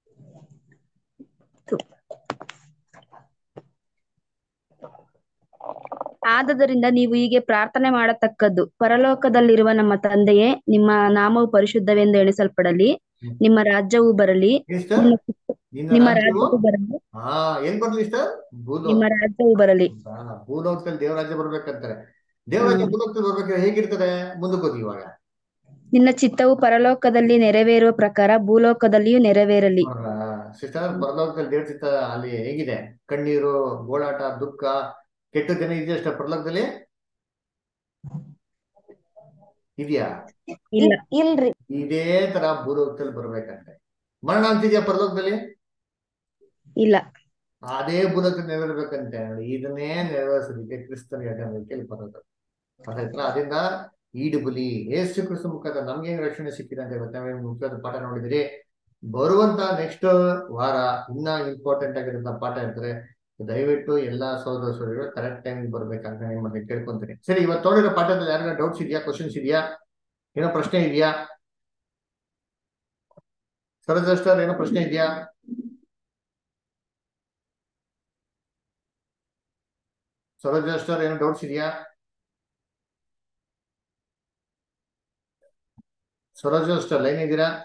ಆದದರಿಂದ ನೀವು ಹೀಗೆ ಪ್ರಾರ್ಥನೆ ಮಾಡತಕ್ಕದ್ದು: ಪರಲೋಕದಲ್ಲಿರುವ ನಮ್ಮ ತಂದೆಯೇ, ನಿಮ್ಮ ನಾಮವು ಪರಿಶುದ್ಧವೆಂದು ಎಣಿಸಲ್ಪಡಲಿ, ನಿಮ್ಮ ರಾಜ್ಯವು ಬರಲಿ, ನಿಮ್ಮ ರಾಜ್ಯವು ಬರಲಿ, ಏನ್ ಬರ್ಲಿ ಸರ್? ನಿಮ್ಮ ರಾಜ್ಯವು ಬರಲಿ. ಭೂಲೋಕದಲ್ಲಿ ದೇವರಾಜ್ಯ ಬರ್ಬೇಕಂತಾರೆ. ದೇವರಾಜ್ಯ ಭೂಲೋಕದಲ್ಲಿ ಬರ್ಬೇಕಾದ್ರೆ ಹೇಗಿರ್ತದೆ? ಮುಂದಕ್ಕೆ ಹೋಗಿ. ಇವಾಗ ನಿನ್ನ ಚಿತ್ತವು ಪರಲೋಕದಲ್ಲಿ ನೆರವೇರುವ ಪ್ರಕಾರ ಭೂಲೋಕದಲ್ಲಿಯೂ ನೆರವೇರಲಿ. ಸಿಸ್ಟರ್, ಪರಲೋಕದಲ್ಲಿ ದೇವ್ರ ಚಿತ್ತ ಅಲ್ಲಿ ಹೇಗಿದೆ? ಕಣ್ಣೀರು, ಗೋಳಾಟ, ದುಃಖ, ಕೆಟ್ಟ ಜನ ಇದೆಯಾ ಅಷ್ಟ ಪರಲೋಕದಲ್ಲಿ? ಇದೆಯಾ? ಇಲ್ರಿ. ಇದೇ ತರ ಭೂಲೋಕದಲ್ಲಿ ಬರ್ಬೇಕಂತೆ. ಮರಣ ಅಂತಿದ್ಯಾ ಪರಲೋಕದಲ್ಲಿ? ಇಲ್ಲ. ಅದೇ ಭೂಲೋಕದಲ್ಲಿ ನೆರವೇರ್ಬೇಕಂತೆ. ನೋಡಿ, ಇದನ್ನೇ ನೆರವೇರಿಸೋದಕ್ಕೆ ಕ್ರಿಸ್ತನ 2ನೇ ಬರುವಿಕೆಯಲ್ಲಿ ಬರೋದು. ಅದರಿಂದ ಈಡುಬಲಿ ಯೇಸು ಕ್ರಿಸ್ತ ಮುಖಾಂತರ ನಮ್ಗೆ ಹೆಂಗ್ ರಕ್ಷಣೆ ಸಿಕ್ಕಿದೆ ಅಂತ ಇವತ್ತು ನಾವೇ ಮುಖ್ಯವಾದ ಪಾಠ ನೋಡಿದಿರಿ. ಬರುವಂತ ನೆಕ್ಸ್ಟ್ ವಾರ ಇನ್ನ ಇಂಪಾರ್ಟೆಂಟ್ ಆಗಿರೋಂಥ ಪಾಠ ಇರ್ತಾರೆ. ದಯವಿಟ್ಟು ಎಲ್ಲಾ ಸಹೋದರರು ಕರೆಕ್ಟ್ ಟೈಮ್ ಬರ್ಬೇಕಂತ ನಿಮ್ಮನ್ನ ಕೇಳ್ಕೊಂತೀನಿ. ಸರಿ, ಇವತ್ತು ನೋಡಿರೋ ಪಾಠದಲ್ಲಿ ಯಾರಿಗಾರ ಡೌಟ್ಸ್ ಇದೆಯಾ? ಕ್ವಶನ್ಸ್ ಇದೆಯಾ? ಏನೋ ಪ್ರಶ್ನೆ ಇದೆಯಾ? ಸರಜಸ್ಟರ್, ಏನೋ ಪ್ರಶ್ನೆ ಇದೆಯಾ? ಸರೋಜ ಅಷ್ಟರ್ ಏನು ಡೌಟ್ಸ್ ಇದೆಯಾ? ಸರೋಜ ಅಷ್ಟರ್ ಲೈನ್ ಇದ್ದೀರಾ?